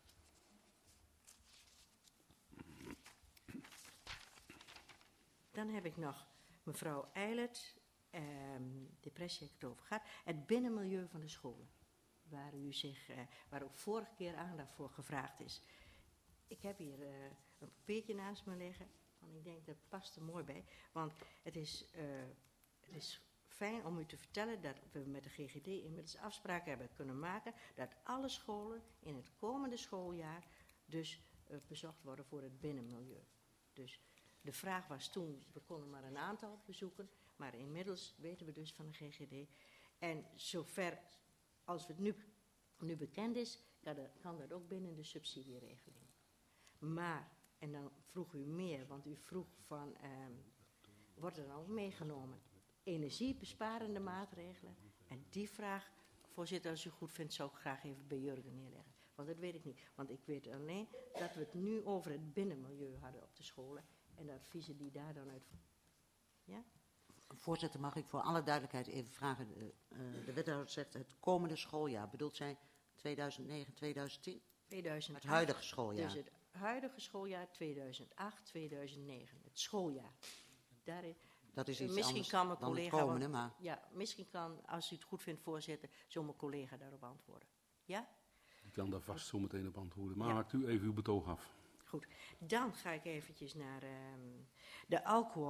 Dan heb ik nog mevrouw Eilert, um, depressie heb ik het over gehad, het binnenmilieu van de scholen, waar u zich, uh, waar ook vorige keer aandacht voor gevraagd is. Ik heb hier uh, een papiertje naast me liggen, want ik denk dat past er mooi bij, want het is, uh, het is fijn om u te vertellen dat we met de G G D inmiddels afspraken hebben kunnen maken dat alle scholen in het komende schooljaar dus uh, bezocht worden voor het binnenmilieu. Dus de vraag was toen, we konden maar een aantal bezoeken, maar inmiddels weten we dus van de G G D. En zover als het nu, nu bekend is, kan dat, kan dat ook binnen de subsidieregeling. Maar, en dan vroeg u meer, want u vroeg van, um, wordt er dan ook meegenomen? Energiebesparende maatregelen. En die vraag, voorzitter, als u goed vindt, zou ik graag even bij Jurgen neerleggen. Want dat weet ik niet. Want ik weet alleen dat we het nu over het binnenmilieu hadden op de scholen. En de adviezen die daar dan uit... Ja? Voorzitter, mag ik voor alle duidelijkheid even vragen. De, uh, de wethouder zegt het komende schooljaar. Bedoelt zij tweeduizend negen, tweeduizend tien? tweeduizend acht, het huidige schooljaar. Dus het huidige schooljaar tweeduizend acht, tweeduizend negen. Het schooljaar. Daarin, dat is iets misschien anders kan mijn dan collega, het komende, maar... Ja, misschien kan, als u het goed vindt, voorzitter, zo mijn collega daarop antwoorden. Ja? Ik kan daar vast zo meteen op antwoorden. Maar Ja. maakt u even uw betoog af. Goed, dan ga ik eventjes naar um, de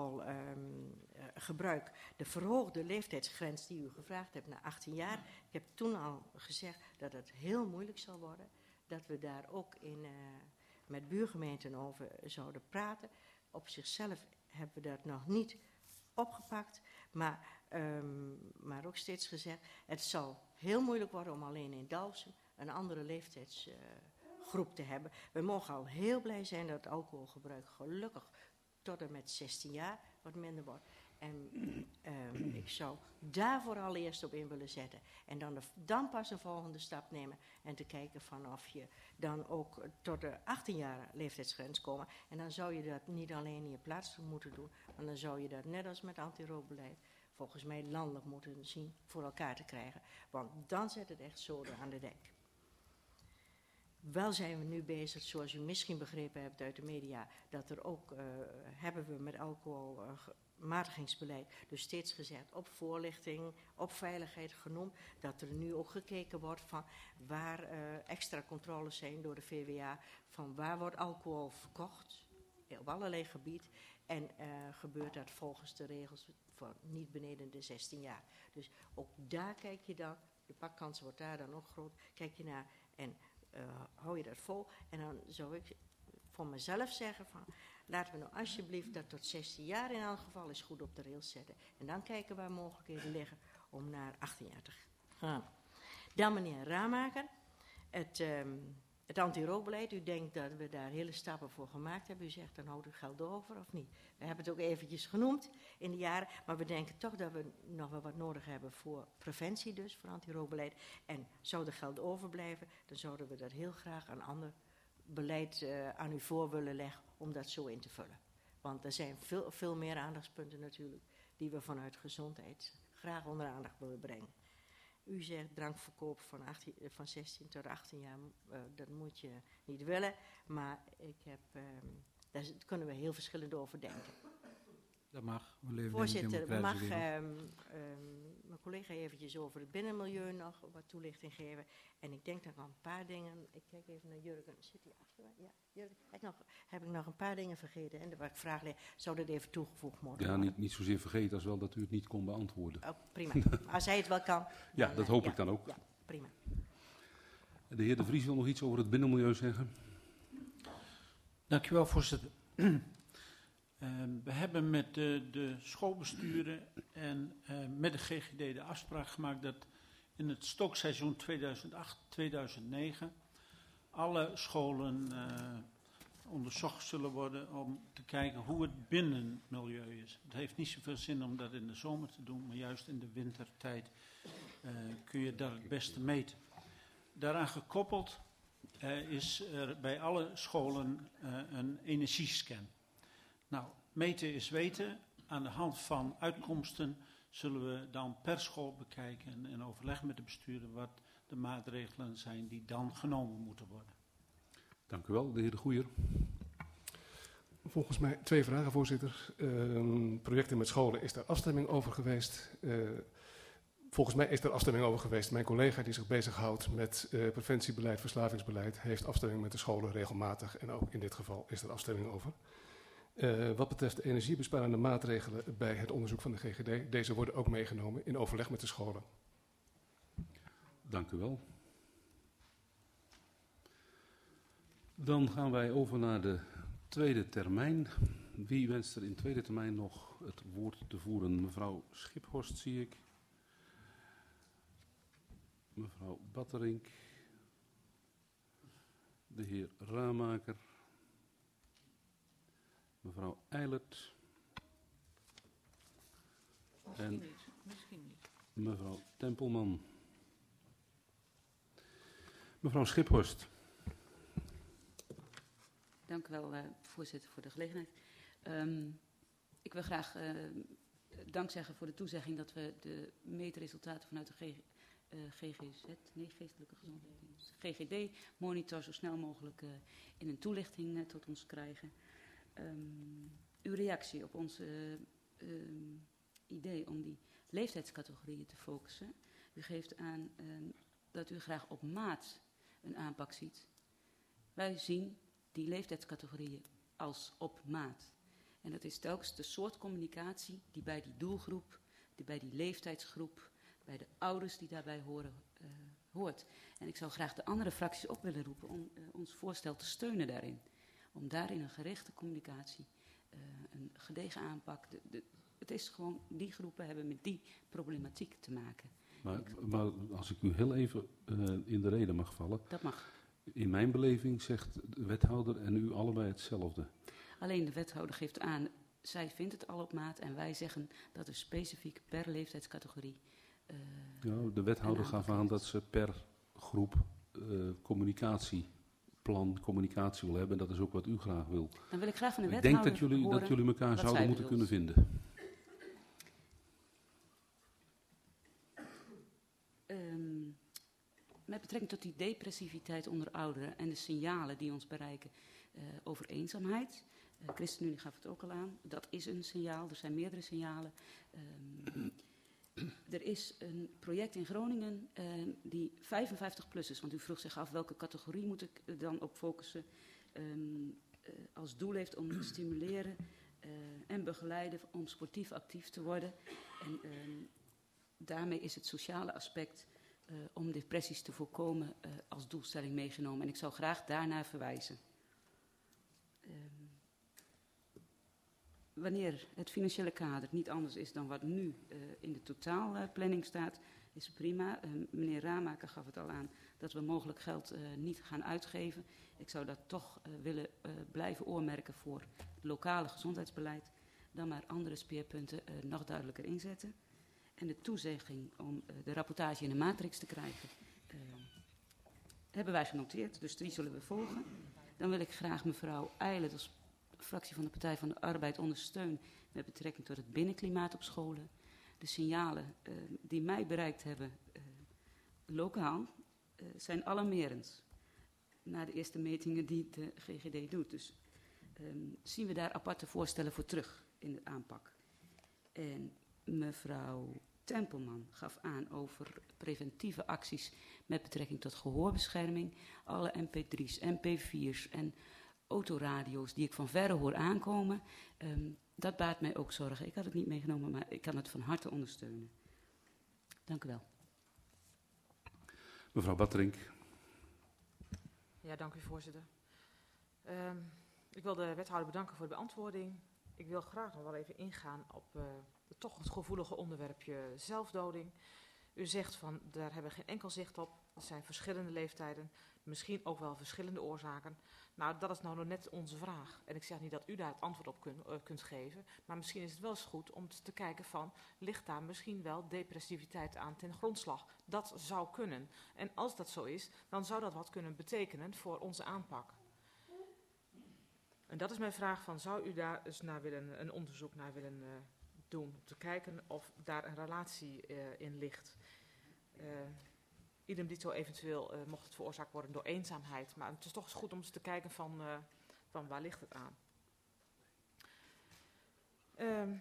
alcoholgebruik. Um, uh, de verhoogde leeftijdsgrens die u gevraagd hebt naar achttien jaar. Ik heb toen al gezegd dat het heel moeilijk zal worden. Dat we daar ook in, uh, met buurgemeenten over zouden praten. Op zichzelf hebben we dat nog niet opgepakt. Maar, um, maar ook steeds gezegd, het zal heel moeilijk worden om alleen in Dalfsen een andere leeftijds... Uh, groep te hebben. We mogen al heel blij zijn dat het alcoholgebruik gelukkig tot en met zestien jaar wat minder wordt. En um, ik zou daar vooral eerst op in willen zetten. En dan, de, dan pas een volgende stap nemen en te kijken van of je dan ook tot de achttien jaar leeftijdsgrens komen. En dan zou je dat niet alleen in je plaats moeten doen, maar dan zou je dat net als met anti-rookbeleid volgens mij landelijk moeten zien voor elkaar te krijgen. Want dan zet het echt zoden aan de dek. Wel zijn we nu bezig, zoals u misschien begrepen hebt uit de media, dat er ook, uh, hebben we met alcoholmatigingsbeleid uh, dus steeds gezegd, op voorlichting, op veiligheid genoemd, dat er nu ook gekeken wordt van waar uh, extra controles zijn door de V W A, van waar wordt alcohol verkocht, op allerlei gebieden, en uh, gebeurt dat volgens de regels van niet beneden de zestien jaar. Dus ook daar kijk je dan, de pakkans wordt daar dan ook groot, kijk je naar en... Uh, hou je dat vol. En dan zou ik voor mezelf zeggen van, laten we nou alsjeblieft dat tot zestien jaar in elk geval eens goed op de rails zetten. En dan kijken waar mogelijkheden liggen om naar achttien jaar te gaan. Dan meneer Ramaker, het, um, het Het anti-rookbeleid, u denkt dat we daar hele stappen voor gemaakt hebben. U zegt, dan houdt u geld over of niet? We hebben het ook eventjes genoemd in de jaren. Maar we denken toch dat we nog wel wat nodig hebben voor preventie dus, voor anti-rookbeleid. En zou er geld overblijven, dan zouden we dat heel graag aan ander beleid uh, aan u voor willen leggen om dat zo in te vullen. Want er zijn veel, veel meer aandachtspunten natuurlijk die we vanuit gezondheid graag onder aandacht willen brengen. U zegt drankverkoop van, achttien, van zestien tot achttien jaar, uh, dat moet je niet willen. Maar ik heb, um, daar kunnen we heel verschillend over denken. Dat mag. We leven Voorzitter, in mag um, um, mijn collega eventjes over het binnenmilieu nog wat toelichting geven. En ik denk dat ik nog een paar dingen, ik kijk even naar Jurgen, zit hij achter mij? Ja, Jurgen, heb ik, nog, heb ik nog een paar dingen vergeten en waar ik vraag leg, zou dat even toegevoegd moeten Ja, worden? niet, niet zozeer vergeten als wel dat u het niet kon beantwoorden. Oh, prima, als hij het wel kan. Ja, dan, dat uh, hoop ja, ik dan ook. Ja, prima. De heer De Vries wil nog iets over het binnenmilieu zeggen. Dank u wel, voorzitter. Uh, we hebben met de, de schoolbesturen en uh, met de G G D de afspraak gemaakt dat in het stookseizoen tweeduizend acht tweeduizend negen alle scholen uh, onderzocht zullen worden om te kijken hoe het binnenmilieu is. Het heeft niet zoveel zin om dat in de zomer te doen, maar juist in de wintertijd uh, kun je dat het beste meten. Daaraan gekoppeld uh, is er bij alle scholen uh, een energiescan. Nou, meten is weten. Aan de hand van uitkomsten zullen we dan per school bekijken en in overleg met de bestuurder wat de maatregelen zijn die dan genomen moeten worden. Dank u wel, de heer De Goeier. Volgens mij twee vragen, voorzitter. Uh, projecten met scholen, is daar afstemming over geweest? Uh, volgens mij is er afstemming over geweest. Mijn collega die zich bezighoudt met uh, preventiebeleid, verslavingsbeleid, heeft afstemming met de scholen regelmatig. En ook in dit geval is er afstemming over. Uh, wat betreft de energiebesparende maatregelen bij het onderzoek van de G G D, deze worden ook meegenomen in overleg met de scholen. Dank u wel. Dan gaan wij over naar de tweede termijn. Wie wenst er in tweede termijn nog het woord te voeren? Mevrouw Schiphorst zie ik. Mevrouw Batterink. De heer Ramaker. Mevrouw Eilert. Misschien En niet. Misschien niet. mevrouw Tempelman. Mevrouw Schiphorst. Dank u wel, uh, voorzitter, voor de gelegenheid. Um, ik wil graag uh, dank zeggen voor de toezegging dat we de meetresultaten vanuit de G, uh, G G Z, nee, geestelijke gezondheid, G G D-monitor zo snel mogelijk uh, in een toelichting uh, tot ons krijgen. Um, uw reactie op ons uh, um, idee om die leeftijdscategorieën te focussen. U geeft aan uh, dat u graag op maat een aanpak ziet. Wij zien die leeftijdscategorieën als op maat. En dat is telkens de soort communicatie die bij die doelgroep, die bij die leeftijdsgroep, bij de ouders die daarbij horen, uh, hoort. En ik zou graag de andere fracties op willen roepen om uh, ons voorstel te steunen daarin. Om daarin een gerichte communicatie, uh, een gedegen aanpak. De, de, het is gewoon, die groepen hebben met die problematiek te maken. Maar, maar als ik u heel even uh, in de rede mag vallen. Dat mag. In mijn beleving zegt de wethouder en u allebei hetzelfde. Alleen de wethouder geeft aan, zij vindt het al op maat en wij zeggen dat er specifiek per leeftijdscategorie... Uh, ja, de wethouder gaf aan dat ze per groep uh, communicatieplan, communicatie wil hebben. En dat is ook wat u graag wil. Dan wil ik graag van de ik wethouder denk dat jullie, dat jullie elkaar zouden moeten bedoelt. kunnen vinden. Um, met betrekking tot die depressiviteit onder ouderen en de signalen die ons bereiken uh, over eenzaamheid. Uh, ChristenUnie gaf het ook al aan. Dat is een signaal. Er zijn meerdere signalen. Um, er is een project in Groningen uh, die vijfenvijftig plus is. Want u vroeg zich af welke categorie moet ik uh, dan op focussen. Um, uh, als doel heeft om te stimuleren uh, en begeleiden om sportief actief te worden. En um, daarmee is het sociale aspect uh, om depressies te voorkomen uh, als doelstelling meegenomen. En ik zou graag daarnaar verwijzen. Um, wanneer het financiële kader niet anders is dan wat nu uh, in de totaalplanning uh, staat, is prima. Uh, meneer Ramaker gaf het al aan dat we mogelijk geld uh, niet gaan uitgeven. Ik zou dat toch uh, willen uh, blijven oormerken voor het lokale gezondheidsbeleid. Dan maar andere speerpunten uh, nog duidelijker inzetten. En de toezegging om uh, de rapportage in de matrix te krijgen, uh, hebben wij genoteerd. Dus die zullen we volgen. Dan wil ik graag mevrouw Eilert als fractie van de Partij van de Arbeid ondersteunen met betrekking tot het binnenklimaat op scholen. De signalen uh, die mij bereikt hebben uh, lokaal uh, zijn alarmerend. Na de eerste metingen die de G G D doet. Dus um, zien we daar aparte voorstellen voor terug in de aanpak. En mevrouw Tempelman gaf aan over preventieve acties met betrekking tot gehoorbescherming. Alle M P drie's, M P vier's en autoradio's die ik van verre hoor aankomen. Um, dat baart mij ook zorgen. Ik had het niet meegenomen, maar ik kan het van harte ondersteunen. Dank u wel. Mevrouw Batterink. Ja, dank u voorzitter. Um, ik wil de wethouder bedanken voor de beantwoording. Ik wil graag nog wel even ingaan op uh, het toch het gevoelige onderwerpje zelfdoding. U zegt van, daar hebben we geen enkel zicht op. Er zijn verschillende leeftijden, misschien ook wel verschillende oorzaken. Nou, dat is nou nog net onze vraag. En ik zeg niet dat u daar het antwoord op kun, uh, kunt geven. Maar misschien is het wel eens goed om te kijken van, ligt daar misschien wel depressiviteit aan ten grondslag? Dat zou kunnen. En als dat zo is, dan zou dat wat kunnen betekenen voor onze aanpak. En dat is mijn vraag van, zou u daar eens naar willen, een onderzoek naar willen uh, doen? Om te kijken of daar een relatie uh, in ligt. Uh, idem dito eventueel uh, mocht het veroorzaakt worden door eenzaamheid. Maar het is toch eens goed om eens te kijken van, uh, van waar ligt het aan. Um,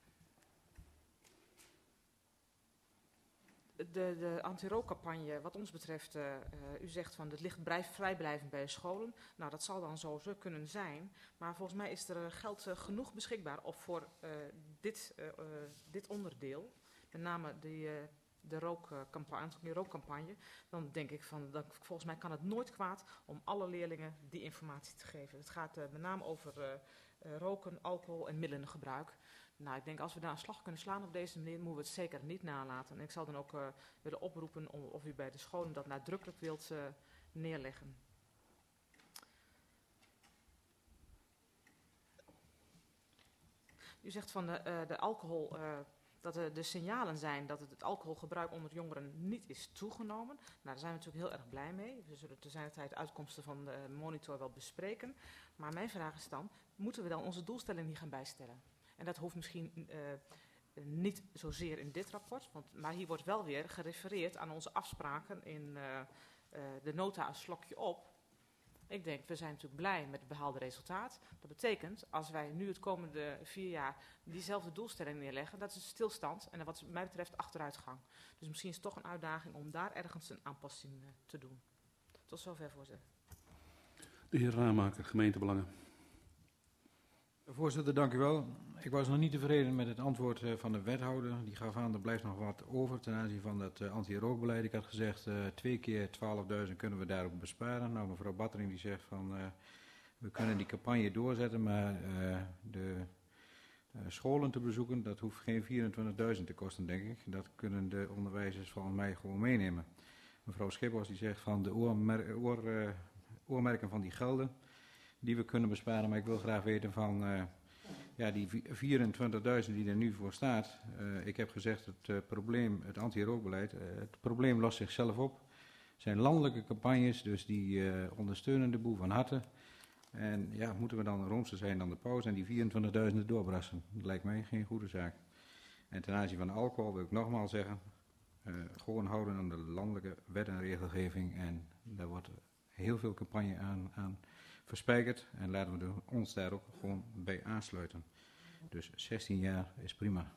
de, de anti-rookcampagne, wat ons betreft, uh, uh, u zegt van het ligt vrijblijvend bij de scholen. Nou, dat zal dan zo kunnen zijn. Maar volgens mij is er geld uh, genoeg beschikbaar op voor uh, dit, uh, uh, dit onderdeel. Met name die, uh, de rookcampagne, die rookcampagne. Dan denk ik van, dan, volgens mij kan het nooit kwaad om alle leerlingen die informatie te geven. Het gaat uh, met name over uh, uh, roken, alcohol en middelengebruik. Nou, ik denk als we daar een slag kunnen slaan op deze manier, moeten we het zeker niet nalaten. En ik zal dan ook uh, willen oproepen om, of u bij de scholen dat nadrukkelijk wilt uh, neerleggen. U zegt van de, uh, de alcohol, uh, dat er de signalen zijn dat het, het alcoholgebruik onder jongeren niet is toegenomen. Nou, daar zijn we natuurlijk heel erg blij mee. We zullen te zijn tijd de uitkomsten van de monitor wel bespreken. Maar mijn vraag is dan, moeten we dan onze doelstelling niet gaan bijstellen? En dat hoeft misschien uh, niet zozeer in dit rapport, want, maar hier wordt wel weer gerefereerd aan onze afspraken in uh, uh, de nota een slokje op. Ik denk, we zijn natuurlijk blij met het behaalde resultaat. Dat betekent, als wij nu het komende vier jaar diezelfde doelstelling neerleggen, dat is een stilstand en wat mij betreft achteruitgang. Dus misschien is het toch een uitdaging om daar ergens een aanpassing uh, te doen. Tot zover, voorzitter. De heer Ramaker, gemeentebelangen. Voorzitter, dank u wel. Ik was nog niet tevreden met het antwoord uh, van de wethouder. Die gaf aan, er blijft nog wat over ten aanzien van het uh, anti-rookbeleid. Ik had gezegd, uh, twee keer twaalfduizend kunnen we daarop besparen. Nou, mevrouw Battering die zegt van, uh, we kunnen die campagne doorzetten, maar uh, de uh, scholen te bezoeken, dat hoeft geen vierentwintigduizend te kosten, denk ik. Dat kunnen de onderwijzers van mij gewoon meenemen. Mevrouw Schippers die zegt van de oormer oor, uh, oormerken van die gelden, die we kunnen besparen, maar ik wil graag weten van uh, ja, die vierentwintigduizend die er nu voor staat. Uh, ik heb gezegd het uh, probleem, het anti-rookbeleid, uh, het probleem lost zichzelf op. Het zijn landelijke campagnes, dus die uh, ondersteunen de boel van harte. En ja, moeten we dan roomser zijn dan de paus en die vierentwintigduizend doorbrassen? Dat lijkt mij geen goede zaak. En ten aanzien van alcohol wil ik nogmaals zeggen, uh, gewoon houden aan de landelijke wet en regelgeving. En daar wordt heel veel campagne aan, aan verspijkerd en laten we ons daar ook gewoon bij aansluiten. Dus zestien jaar is prima.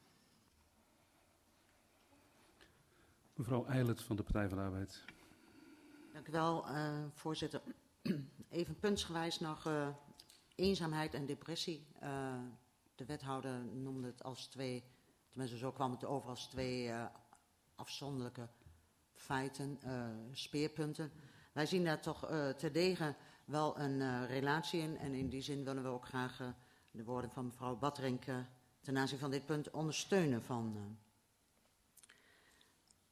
Mevrouw Eilert van de Partij van de Arbeid. Dank u wel, uh, voorzitter. Even puntsgewijs nog uh, eenzaamheid en depressie. Uh, de wethouder noemde het als twee, tenminste zo kwam het over als twee uh, afzonderlijke feiten, uh, speerpunten. Wij zien daar toch uh, terdege wel een uh, relatie in. En in die zin willen we ook graag uh, de woorden van mevrouw Batterink uh, ten aanzien van dit punt ondersteunen. Van, uh.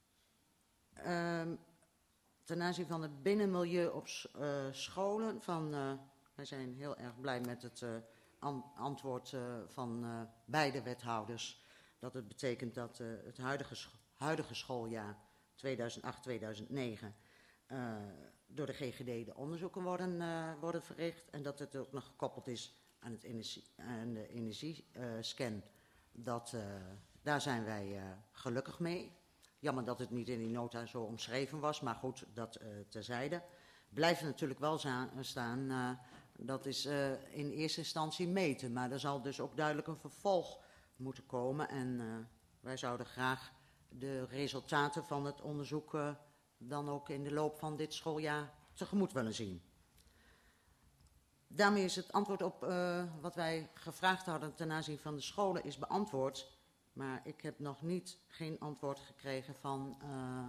ten aanzien van het binnenmilieu op uh, scholen, van, uh, wij zijn heel erg blij met het uh, an antwoord uh, van uh, beide wethouders. Dat het betekent dat uh, het huidige, scho huidige schooljaar tweeduizend acht tweeduizend negen uh, door de G G D de onderzoeken worden, uh, worden verricht. En dat het ook nog gekoppeld is aan, het energie, aan de energiescan. Uh, dat, uh, daar zijn wij uh, gelukkig mee. Jammer dat het niet in die nota zo omschreven was, maar goed, dat uh, terzijde. Blijft natuurlijk wel staan, uh, dat is uh, in eerste instantie meten. Maar er zal dus ook duidelijk een vervolg moeten komen. En uh, wij zouden graag de resultaten van het onderzoek uh, dan ook in de loop van dit schooljaar tegemoet willen zien. Daarmee is het antwoord op uh, wat wij gevraagd hadden ten aanzien van de scholen is beantwoord. Maar ik heb nog niet geen antwoord gekregen van uh,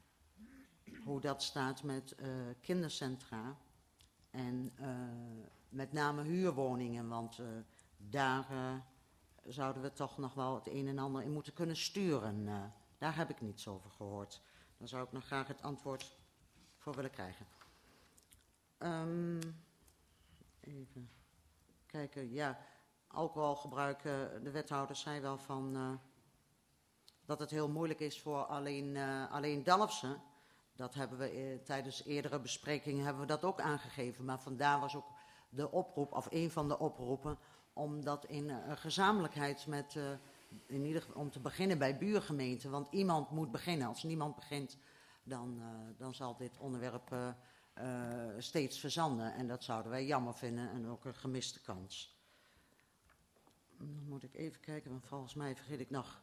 hoe dat staat met uh, kindercentra en uh, met name huurwoningen. Want uh, daar uh, zouden we toch nog wel het een en ander in moeten kunnen sturen. Uh, daar heb ik niets over gehoord. Daar zou ik nog graag het antwoord voor willen krijgen. Um, even kijken, ja... Alcoholgebruik, uh, de wethouder zei wel van uh, dat het heel moeilijk is voor alleen, uh, alleen Dalfsen. Dat hebben we uh, tijdens eerdere besprekingen hebben we dat ook aangegeven. Maar vandaar was ook de oproep, of een van de oproepen, om dat in uh, gezamenlijkheid met, uh, in ieder geval om te beginnen bij buurgemeenten. Want iemand moet beginnen. Als niemand begint, dan, uh, dan zal dit onderwerp uh, uh, steeds verzanden. En dat zouden wij jammer vinden en ook een gemiste kans. Dan moet ik even kijken, want volgens mij vergeet ik nog.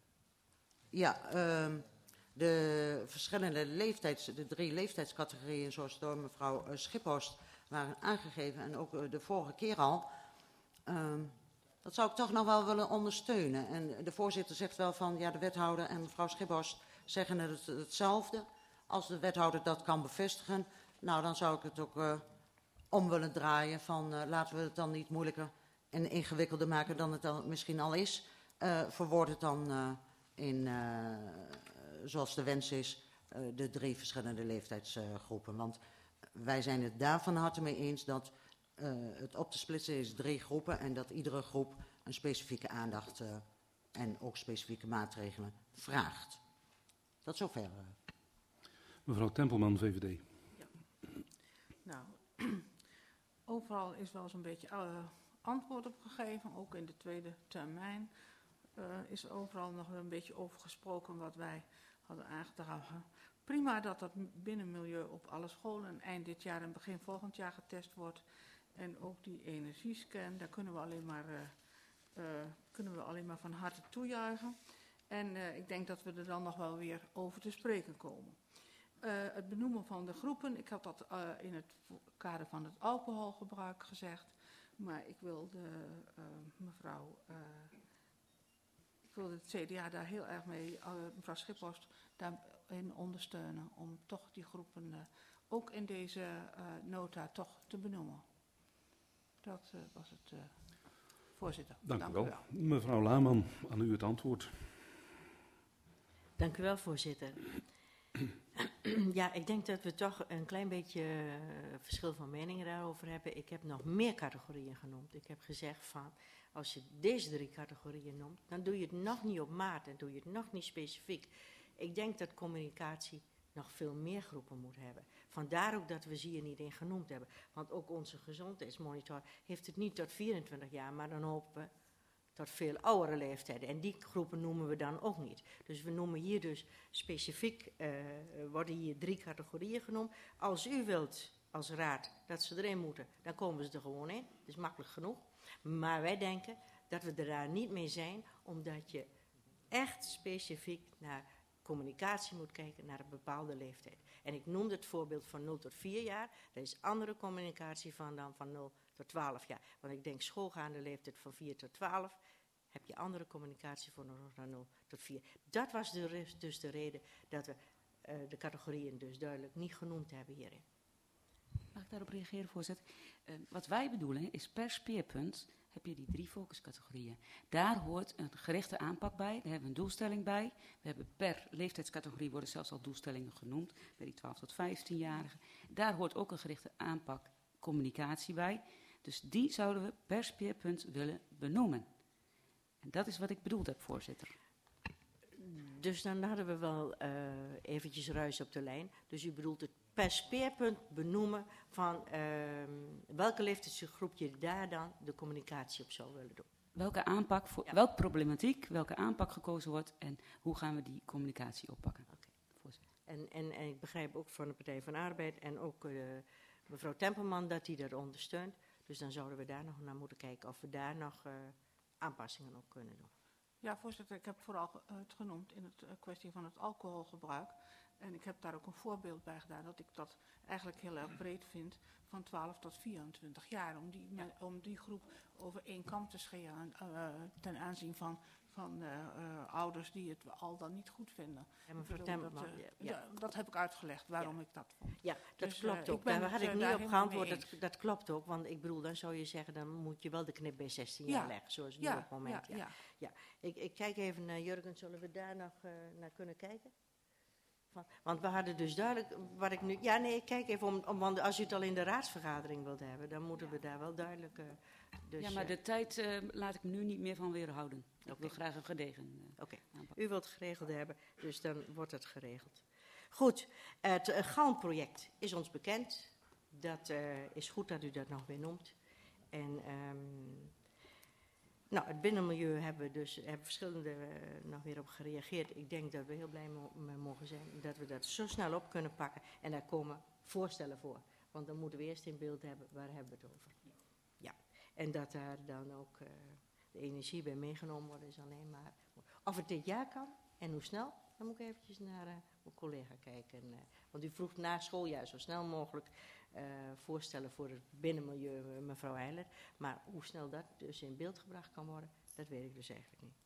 Ja, uh, de verschillende leeftijds, de drie leeftijdscategorieën, zoals door mevrouw uh, Schiphorst waren aangegeven en ook uh, de vorige keer al. Uh, dat zou ik toch nog wel willen ondersteunen. En de voorzitter zegt wel van, ja, de wethouder en mevrouw Schiphorst zeggen het, hetzelfde. Als de wethouder dat kan bevestigen, nou dan zou ik het ook uh, om willen draaien van, uh, laten we het dan niet moeilijker en ingewikkelder maken dan het dan misschien al is. Uh, verwoord het dan uh, in, uh, zoals de wens is, uh, de drie verschillende leeftijdsgroepen. Uh, Want wij zijn het daar van harte mee eens dat uh, het op te splitsen is drie groepen en dat iedere groep een specifieke aandacht uh, en ook specifieke maatregelen vraagt. Tot zover. Uh. Mevrouw Tempelman, V V D. Ja. Nou, overal is wel zo'n beetje uh, antwoord op gegeven, ook in de tweede termijn. Uh, is overal nog een beetje over gesproken wat wij hadden aangedragen. Prima dat dat binnenmilieu op alle scholen eind dit jaar en begin volgend jaar getest wordt. En ook die energiescan, daar kunnen we alleen maar, uh, uh, kunnen we alleen maar van harte toejuichen. En uh, ik denk dat we er dan nog wel weer over te spreken komen. Uh, het benoemen van de groepen, ik had dat uh, in het kader van het alcoholgebruik gezegd. Maar ik wil de uh, mevrouw... Uh, Ik wil het C D A daar heel erg mee, uh, mevrouw Schiphorst, daarin ondersteunen om toch die groepen uh, ook in deze uh, nota toch te benoemen. Dat uh, was het, uh, voorzitter. Dank, Dank u wel. u wel. Mevrouw Laaman, aan u het antwoord. Dank u wel, voorzitter. Ja, ik denk dat we toch een klein beetje uh, verschil van meningen daarover hebben. Ik heb nog meer categorieën genoemd. Ik heb gezegd van, als je deze drie categorieën noemt, dan doe je het nog niet op maat en doe je het nog niet specifiek. Ik denk dat communicatie nog veel meer groepen moet hebben. Vandaar ook dat we ze hier niet in genoemd hebben. Want ook onze gezondheidsmonitor heeft het niet tot vierentwintig jaar, maar dan hopen we tot veel oudere leeftijden. En die groepen noemen we dan ook niet. Dus we noemen hier dus specifiek, uh, worden hier drie categorieën genoemd. Als u wilt als raad dat ze erin moeten, dan komen ze er gewoon in. Dat is makkelijk genoeg. Maar wij denken dat we er daar niet mee zijn, omdat je echt specifiek naar communicatie moet kijken naar een bepaalde leeftijd. En ik noemde het voorbeeld van nul tot vier jaar. Er is andere communicatie van dan van nul tot twaalf jaar. Want ik denk schoolgaande leeftijd van vier tot twaalf heb je andere communicatie voor dan nul tot vier. Dat was de, dus de reden dat we uh, de categorieën dus duidelijk niet genoemd hebben hierin. Mag ik daarop reageren, voorzitter? Uh, wat wij bedoelen is per speerpunt heb je die drie focuscategorieën. Daar hoort een gerichte aanpak bij, daar hebben we een doelstelling bij. We hebben per leeftijdscategorie worden zelfs al doelstellingen genoemd, bij die twaalf tot vijftienjarigen. Daar hoort ook een gerichte aanpak communicatie bij. Dus die zouden we per speerpunt willen benoemen. En dat is wat ik bedoeld heb, voorzitter. Dus dan hadden we wel uh, eventjes ruis op de lijn. Dus u bedoelt het per speerpunt benoemen van uh, welke leeftijdsgroep je daar dan de communicatie op zou willen doen. Welke aanpak, voor, ja. welke problematiek, welke aanpak gekozen wordt en hoe gaan we die communicatie oppakken. Okay. En, en, en ik begrijp ook van de Partij van de Arbeid en ook uh, mevrouw Tempelman dat die dat ondersteunt. Dus dan zouden we daar nog naar moeten kijken of we daar nog uh, aanpassingen op kunnen doen. Ja, voorzitter, ik heb vooral uh, het genoemd in het uh, kwestie van het alcoholgebruik. En ik heb daar ook een voorbeeld bij gedaan dat ik dat eigenlijk heel erg breed vind, van twaalf tot vierentwintig jaar. Om die, ja. om die groep over één kam te scheren uh, ten aanzien van, van uh, uh, ouders die het al dan niet goed vinden. Ja, mevrouw dat, Tempelman, uh, ja, ja. dat heb ik uitgelegd, waarom ja. ik dat vond. Ja, dat dus, klopt uh, ook. Daar had ik uh, niet op geantwoord. Dat, dat, dat klopt ook, want ik bedoel, dan zou je zeggen, dan moet je wel de knip bij zestien jaar ja. leggen, zoals ja. nu op het moment. Ja, ja. ja. Ja. Ik, ik kijk even naar Jurgen, zullen we daar nog uh, naar kunnen kijken? Want we hadden dus duidelijk, wat ik nu... Ja, nee, kijk even, om, om, want als u het al in de raadsvergadering wilt hebben, dan moeten we daar wel duidelijk... Uh, dus, ja, maar de uh, tijd uh, laat ik me nu niet meer van weerhouden. Ik okay. wil graag een gedegen uh, Oké, okay. aanpak. U wilt het geregeld hebben, dus dan wordt het geregeld. Goed, het uh, Galmproject is ons bekend. Dat uh, is goed dat u dat nog weer noemt. En... Um, Nou, het binnenmilieu hebben we dus hebben verschillende uh, nog weer op gereageerd. Ik denk dat we heel blij mo- mee mogen zijn dat we dat zo snel op kunnen pakken. En daar komen voorstellen voor. Want dan moeten we eerst in beeld hebben, waar hebben we het over. Ja, en dat daar dan ook uh, de energie bij meegenomen wordt is alleen maar... Of het dit jaar kan en hoe snel, dan moet ik eventjes naar uh, mijn collega kijken. Uh, want u vroeg na schooljaar zo snel mogelijk... Uh, voorstellen voor het binnenmilieu, uh, mevrouw Heijler. Maar hoe snel dat dus in beeld gebracht kan worden, dat weet ik dus eigenlijk niet.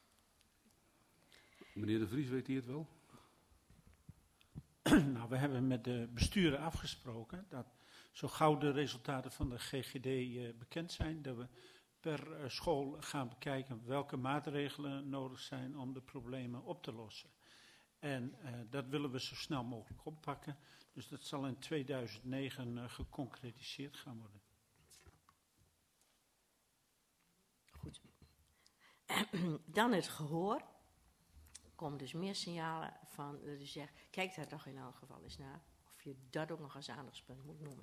Meneer De Vries, weet hij het wel? Nou, we hebben met de besturen afgesproken dat zo gauw de resultaten van de G G D uh, bekend zijn, dat we per uh, school gaan bekijken welke maatregelen nodig zijn om de problemen op te lossen. En uh, dat willen we zo snel mogelijk oppakken. Dus dat zal in tweeduizend negen uh, geconcretiseerd gaan worden. Goed. Dan het gehoor. Er komen dus meer signalen van dat u zegt, kijk daar toch in elk geval eens naar. Of je dat ook nog als aandachtspunt moet noemen.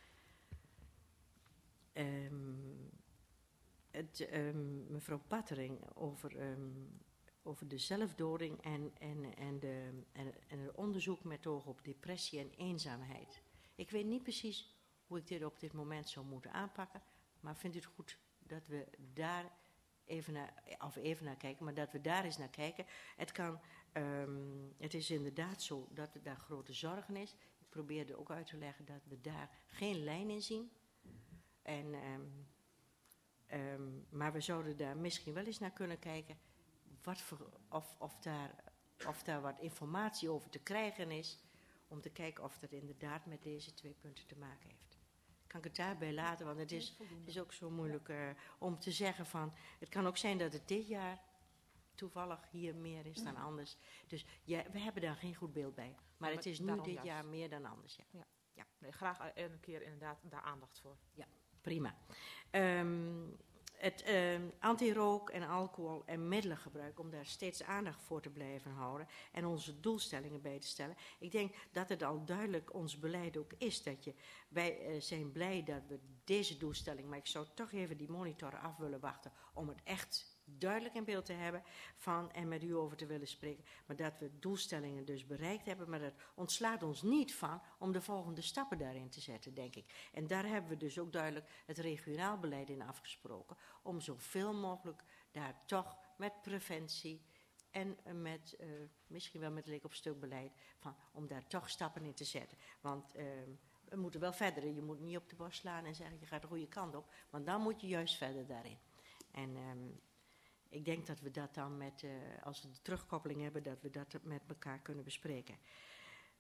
Um, het, um, mevrouw Pattering over... Um, over de zelfdoding en, en, en, de, en, en het onderzoek met oog op depressie en eenzaamheid. Ik weet niet precies hoe ik dit op dit moment zou moeten aanpakken, maar vindt u het goed dat we daar even naar, of even naar kijken, maar dat we daar eens naar kijken. Het kan, um, het is inderdaad zo dat er daar grote zorgen is. Ik probeerde ook uit te leggen dat we daar geen lijn in zien. En, um, um, maar we zouden daar misschien wel eens naar kunnen kijken. Wat voor, of, of, daar, of daar wat informatie over te krijgen is, om te kijken of dat inderdaad met deze twee punten te maken heeft. Kan ik het daarbij laten, want het is, het is ook zo moeilijk uh, om te zeggen van, het kan ook zijn dat het dit jaar toevallig hier meer is dan anders. Dus ja, we hebben daar geen goed beeld bij, maar ja, het is nu dit juist. jaar meer dan anders. Ja. Ja. Ja. Nee, graag een keer inderdaad daar aandacht voor. Ja, prima. Um, Het uh, anti-rook en alcohol en middelengebruik, om daar steeds aandacht voor te blijven houden en onze doelstellingen bij te stellen. Ik denk dat het al duidelijk ons beleid ook is dat je, wij uh, zijn blij dat we deze doelstelling, maar ik zou toch even die monitor af willen wachten om het echt duidelijk in beeld te hebben van en met u over te willen spreken, maar dat we doelstellingen dus bereikt hebben, maar dat ontslaat ons niet van om de volgende stappen daarin te zetten, denk ik. En daar hebben we dus ook duidelijk het regionaal beleid in afgesproken, om zoveel mogelijk daar toch met preventie en met, uh, misschien wel met lik op stuk beleid, van, om daar toch stappen in te zetten. Want uh, we moeten wel verder, je moet niet op de borst slaan en zeggen je gaat de goede kant op, want dan moet je juist verder daarin. En um, ik denk dat we dat dan met, uh, als we de terugkoppeling hebben, dat we dat met elkaar kunnen bespreken.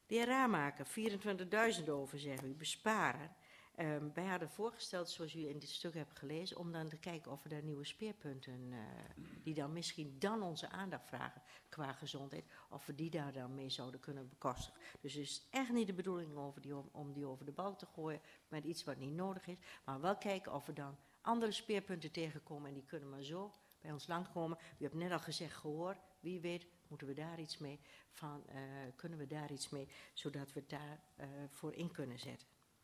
De heer Ramaker, vierentwintigduizend over, zeggen u, besparen. Um, wij hadden voorgesteld, zoals u in dit stuk hebt gelezen, om dan te kijken of we daar nieuwe speerpunten, uh, die dan misschien dan onze aandacht vragen qua gezondheid, of we die daar dan mee zouden kunnen bekostigen. Dus het is echt niet de bedoeling over die, om, om die over de bal te gooien met iets wat niet nodig is, maar wel kijken of we dan andere speerpunten tegenkomen en die kunnen maar zo bij ons langskomen. U hebt net al gezegd gehoor, wie weet moeten we daar iets mee, van, uh, kunnen we daar iets mee, zodat we daar uh, voor in kunnen zetten.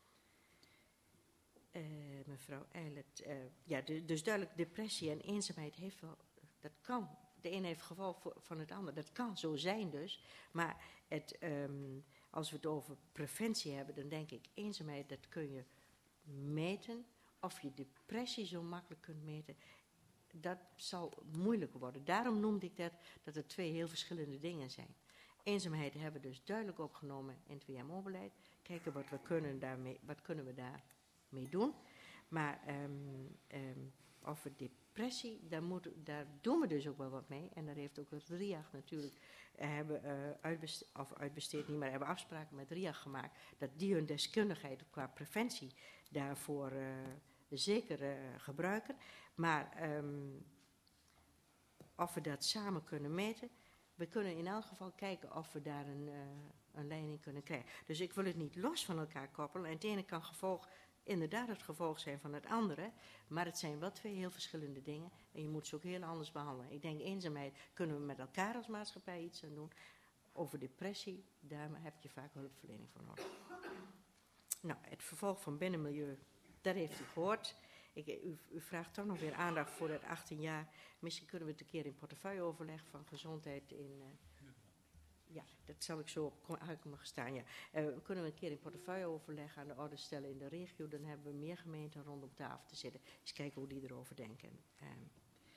Uh, mevrouw Eilert, uh, ja, de, dus duidelijk depressie en eenzaamheid heeft wel, dat kan. De een heeft gevolg voor, van het ander, dat kan zo zijn dus. Maar het, um, als we het over preventie hebben, dan denk ik eenzaamheid, dat kun je meten. Of je depressie zo makkelijk kunt meten, dat zal moeilijker worden. Daarom noemde ik dat, dat het twee heel verschillende dingen zijn. Eenzaamheid hebben we dus duidelijk opgenomen in het W M O-beleid. Kijken wat we kunnen daarmee, wat kunnen we daar mee doen. Maar um, um, over depressie, daar, moet, daar doen we dus ook wel wat mee. En daar heeft ook het R I A G natuurlijk, uh, hebben uh, uitbesteed, of uitbesteed niet, maar hebben afspraken met R I A G gemaakt, dat die hun deskundigheid qua preventie daarvoor uh, zeker uh, gebruiken. Maar um, of we dat samen kunnen meten, we kunnen in elk geval kijken of we daar een, uh, een leiding kunnen krijgen. Dus ik wil het niet los van elkaar koppelen. En het ene kan gevolg, inderdaad het gevolg zijn van het andere. Maar het zijn wel twee heel verschillende dingen. En je moet ze ook heel anders behandelen. Ik denk eenzaamheid kunnen we met elkaar als maatschappij iets aan doen. Over depressie, daar heb je vaak hulpverlening voor nodig. Nou, het vervolg van binnenmilieu, daar heeft u gehoord. Ik, u, u vraagt toch nog weer aandacht voor het achttien jaar. Misschien kunnen we het een keer in portefeuilleoverleg van gezondheid in... Uh, ja, dat zal ik zo op me gestaan. Ja. Uh, kunnen we een keer in portefeuilleoverleg aan de orde stellen in de regio. Dan hebben we meer gemeenten rondom tafel te zitten. Eens kijken hoe die erover denken. Um,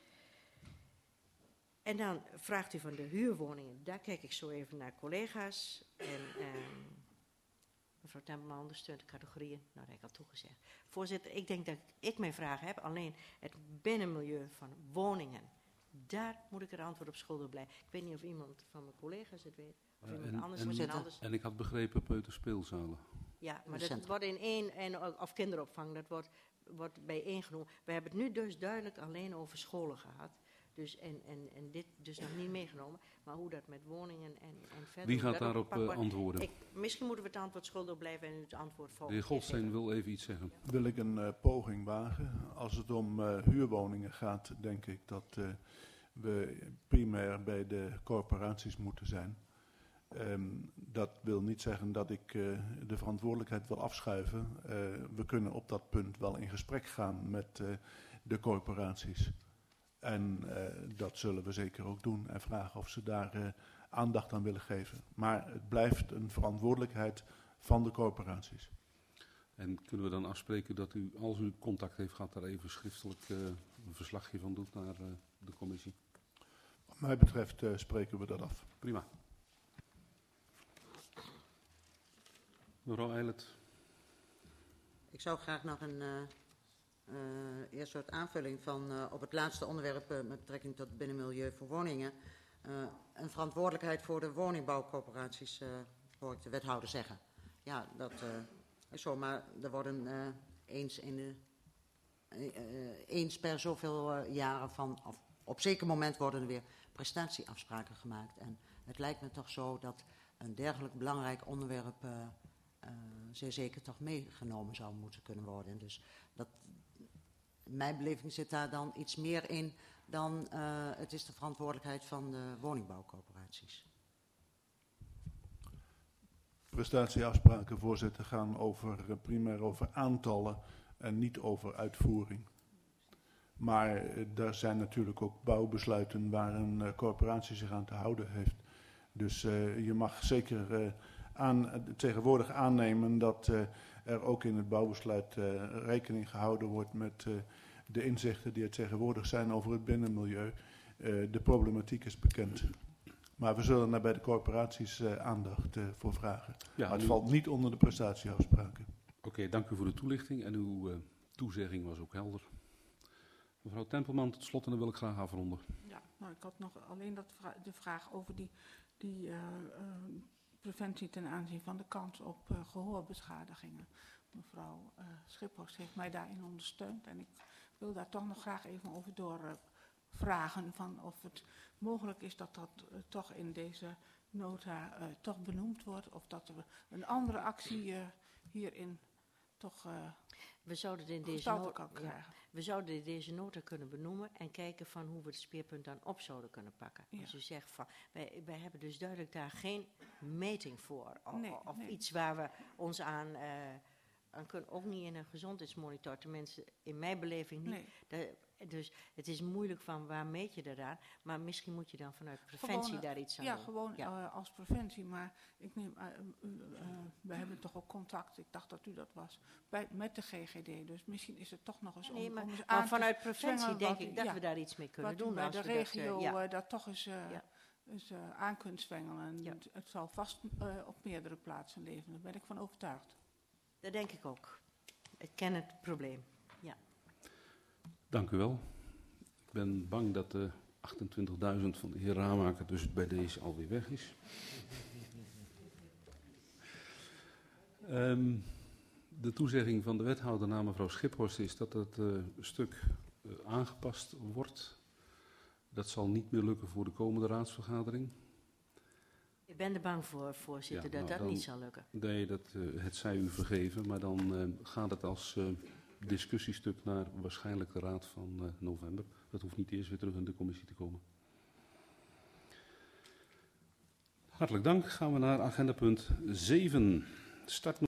en dan vraagt u van de huurwoningen. Daar kijk ik zo even naar collega's. En... Um, Mevrouw Tempelman ondersteunt de categorieën. Nou, dat heb ik al toegezegd. Voorzitter, ik denk dat ik mijn vragen heb. Alleen het binnenmilieu van woningen. Daar moet ik er antwoord op schuldig blijven. Ik weet niet of iemand van mijn collega's het weet. Of uh, iemand en, anders. En, anders. en ik had begrepen peuterspeelzalen. Ja, maar dat wordt in één, en, of kinderopvang, dat wordt, wordt bijeengenomen. We hebben het nu dus duidelijk alleen over scholen gehad. Dus en, en, en dit dus nog niet meegenomen. Maar hoe dat met woningen en, en verder... Wie gaat daarop uh, antwoorden? Ik, misschien moeten we het antwoord schuldig blijven en u het antwoord volgen. De heer Goldstein wil even iets zeggen. Wil ik een uh, poging wagen. Als het om uh, huurwoningen gaat, denk ik dat uh, we primair bij de corporaties moeten zijn. Um, dat wil niet zeggen dat ik uh, de verantwoordelijkheid wil afschuiven. Uh, we kunnen op dat punt wel in gesprek gaan met uh, de corporaties. En uh, dat zullen we zeker ook doen en vragen of ze daar uh, aandacht aan willen geven. Maar het blijft een verantwoordelijkheid van de corporaties. En kunnen we dan afspreken dat u, als u contact heeft gehad, daar even schriftelijk uh, een verslagje van doet naar uh, de commissie? Wat mij betreft uh, spreken we dat af. Prima. Mevrouw Eilert. Ik zou graag nog een... Uh Uh, eerst soort aanvulling van uh, op het laatste onderwerp uh, met betrekking tot binnenmilieu voor woningen. Uh, een verantwoordelijkheid voor de woningbouwcorporaties, uh, hoor ik de wethouder zeggen. Ja, dat uh, is zo, maar er worden uh, eens, in de, uh, eens per zoveel uh, jaren van, of op zeker moment worden er weer prestatieafspraken gemaakt. En het lijkt me toch zo dat een dergelijk belangrijk onderwerp uh, uh, zeer zeker toch meegenomen zou moeten kunnen worden. Dus dat... In mijn beleving zit daar dan iets meer in dan uh, het is de verantwoordelijkheid van de woningbouwcorporaties. Prestatieafspraken, voorzitter, gaan over, uh, primair over aantallen en niet over uitvoering. Maar uh, er zijn natuurlijk ook bouwbesluiten waar een uh, corporatie zich aan te houden heeft. Dus uh, je mag zeker uh, aan, tegenwoordig aannemen dat uh, er ook in het bouwbesluit uh, rekening gehouden wordt met uh, de inzichten die er tegenwoordig zijn over het binnenmilieu. Uh, de problematiek is bekend. Maar we zullen daar bij de corporaties uh, aandacht uh, voor vragen. Ja, maar het nu... valt niet onder de prestatieafspraken. Oké, okay, dank u voor de toelichting en uw uh, toezegging was ook helder. Mevrouw Tempelman, tot slot en dan wil ik graag afronden. Ja, nou ik had nog alleen dat vra- de vraag over die... die uh, uh, preventie ten aanzien van de kans op uh, gehoorbeschadigingen. Mevrouw uh, Schiphorst heeft mij daarin ondersteund en ik wil daar toch nog graag even over doorvragen uh, van of het mogelijk is dat dat uh, toch in deze nota uh, toch benoemd wordt of dat er een andere actie uh, hierin toch uh, we zouden in deze nota kan krijgen. Ja, we zouden in deze nota kunnen benoemen en kijken van hoe we het speerpunt dan op zouden kunnen pakken. Ja. Als u zegt van, wij, wij hebben dus duidelijk daar geen meting voor of, nee, of nee. iets waar we ons aan, uh, aan kunnen, ook niet in een gezondheidsmonitor, tenminste in mijn beleving niet. Nee. De, dus het is moeilijk van waar meet je dat aan, maar misschien moet je dan vanuit preventie gewoon, daar iets aan ja, doen. Gewoon, ja, gewoon uh, als preventie, maar ik neem, uh, uh, uh, we hebben toch ook contact, ik dacht dat u dat was, bij, met de G G D, dus misschien is het toch nog eens nee, om, maar, om eens maar vanuit preventie denk ik dat ja, we daar iets mee kunnen doen. Bij de regio dat, uh, ja. uh, dat toch eens, uh, ja. eens uh, aan kunt zwengelen. Ja. Het, het zal vast uh, op meerdere plaatsen leven, daar ben ik van overtuigd. Dat denk ik ook. Ik ken het probleem, ja. Dank u wel. Ik ben bang dat de achtentwintigduizend van de heer Ramaker dus bij deze alweer weg is. um, de toezegging van de wethouder naar mevrouw Schiphorst is dat het uh, stuk uh, aangepast wordt. Dat zal niet meer lukken voor de komende raadsvergadering. Ik ben er bang voor, voorzitter, ja, dat nou, dat dan, niet zal lukken. Nee, dat, uh, het zij u vergeven, maar dan uh, gaat het als uh, discussiestuk naar waarschijnlijk de raad van uh, november. Dat hoeft niet eerst weer terug in de commissie te komen. Hartelijk dank. Gaan we naar agenda punt zeven. Start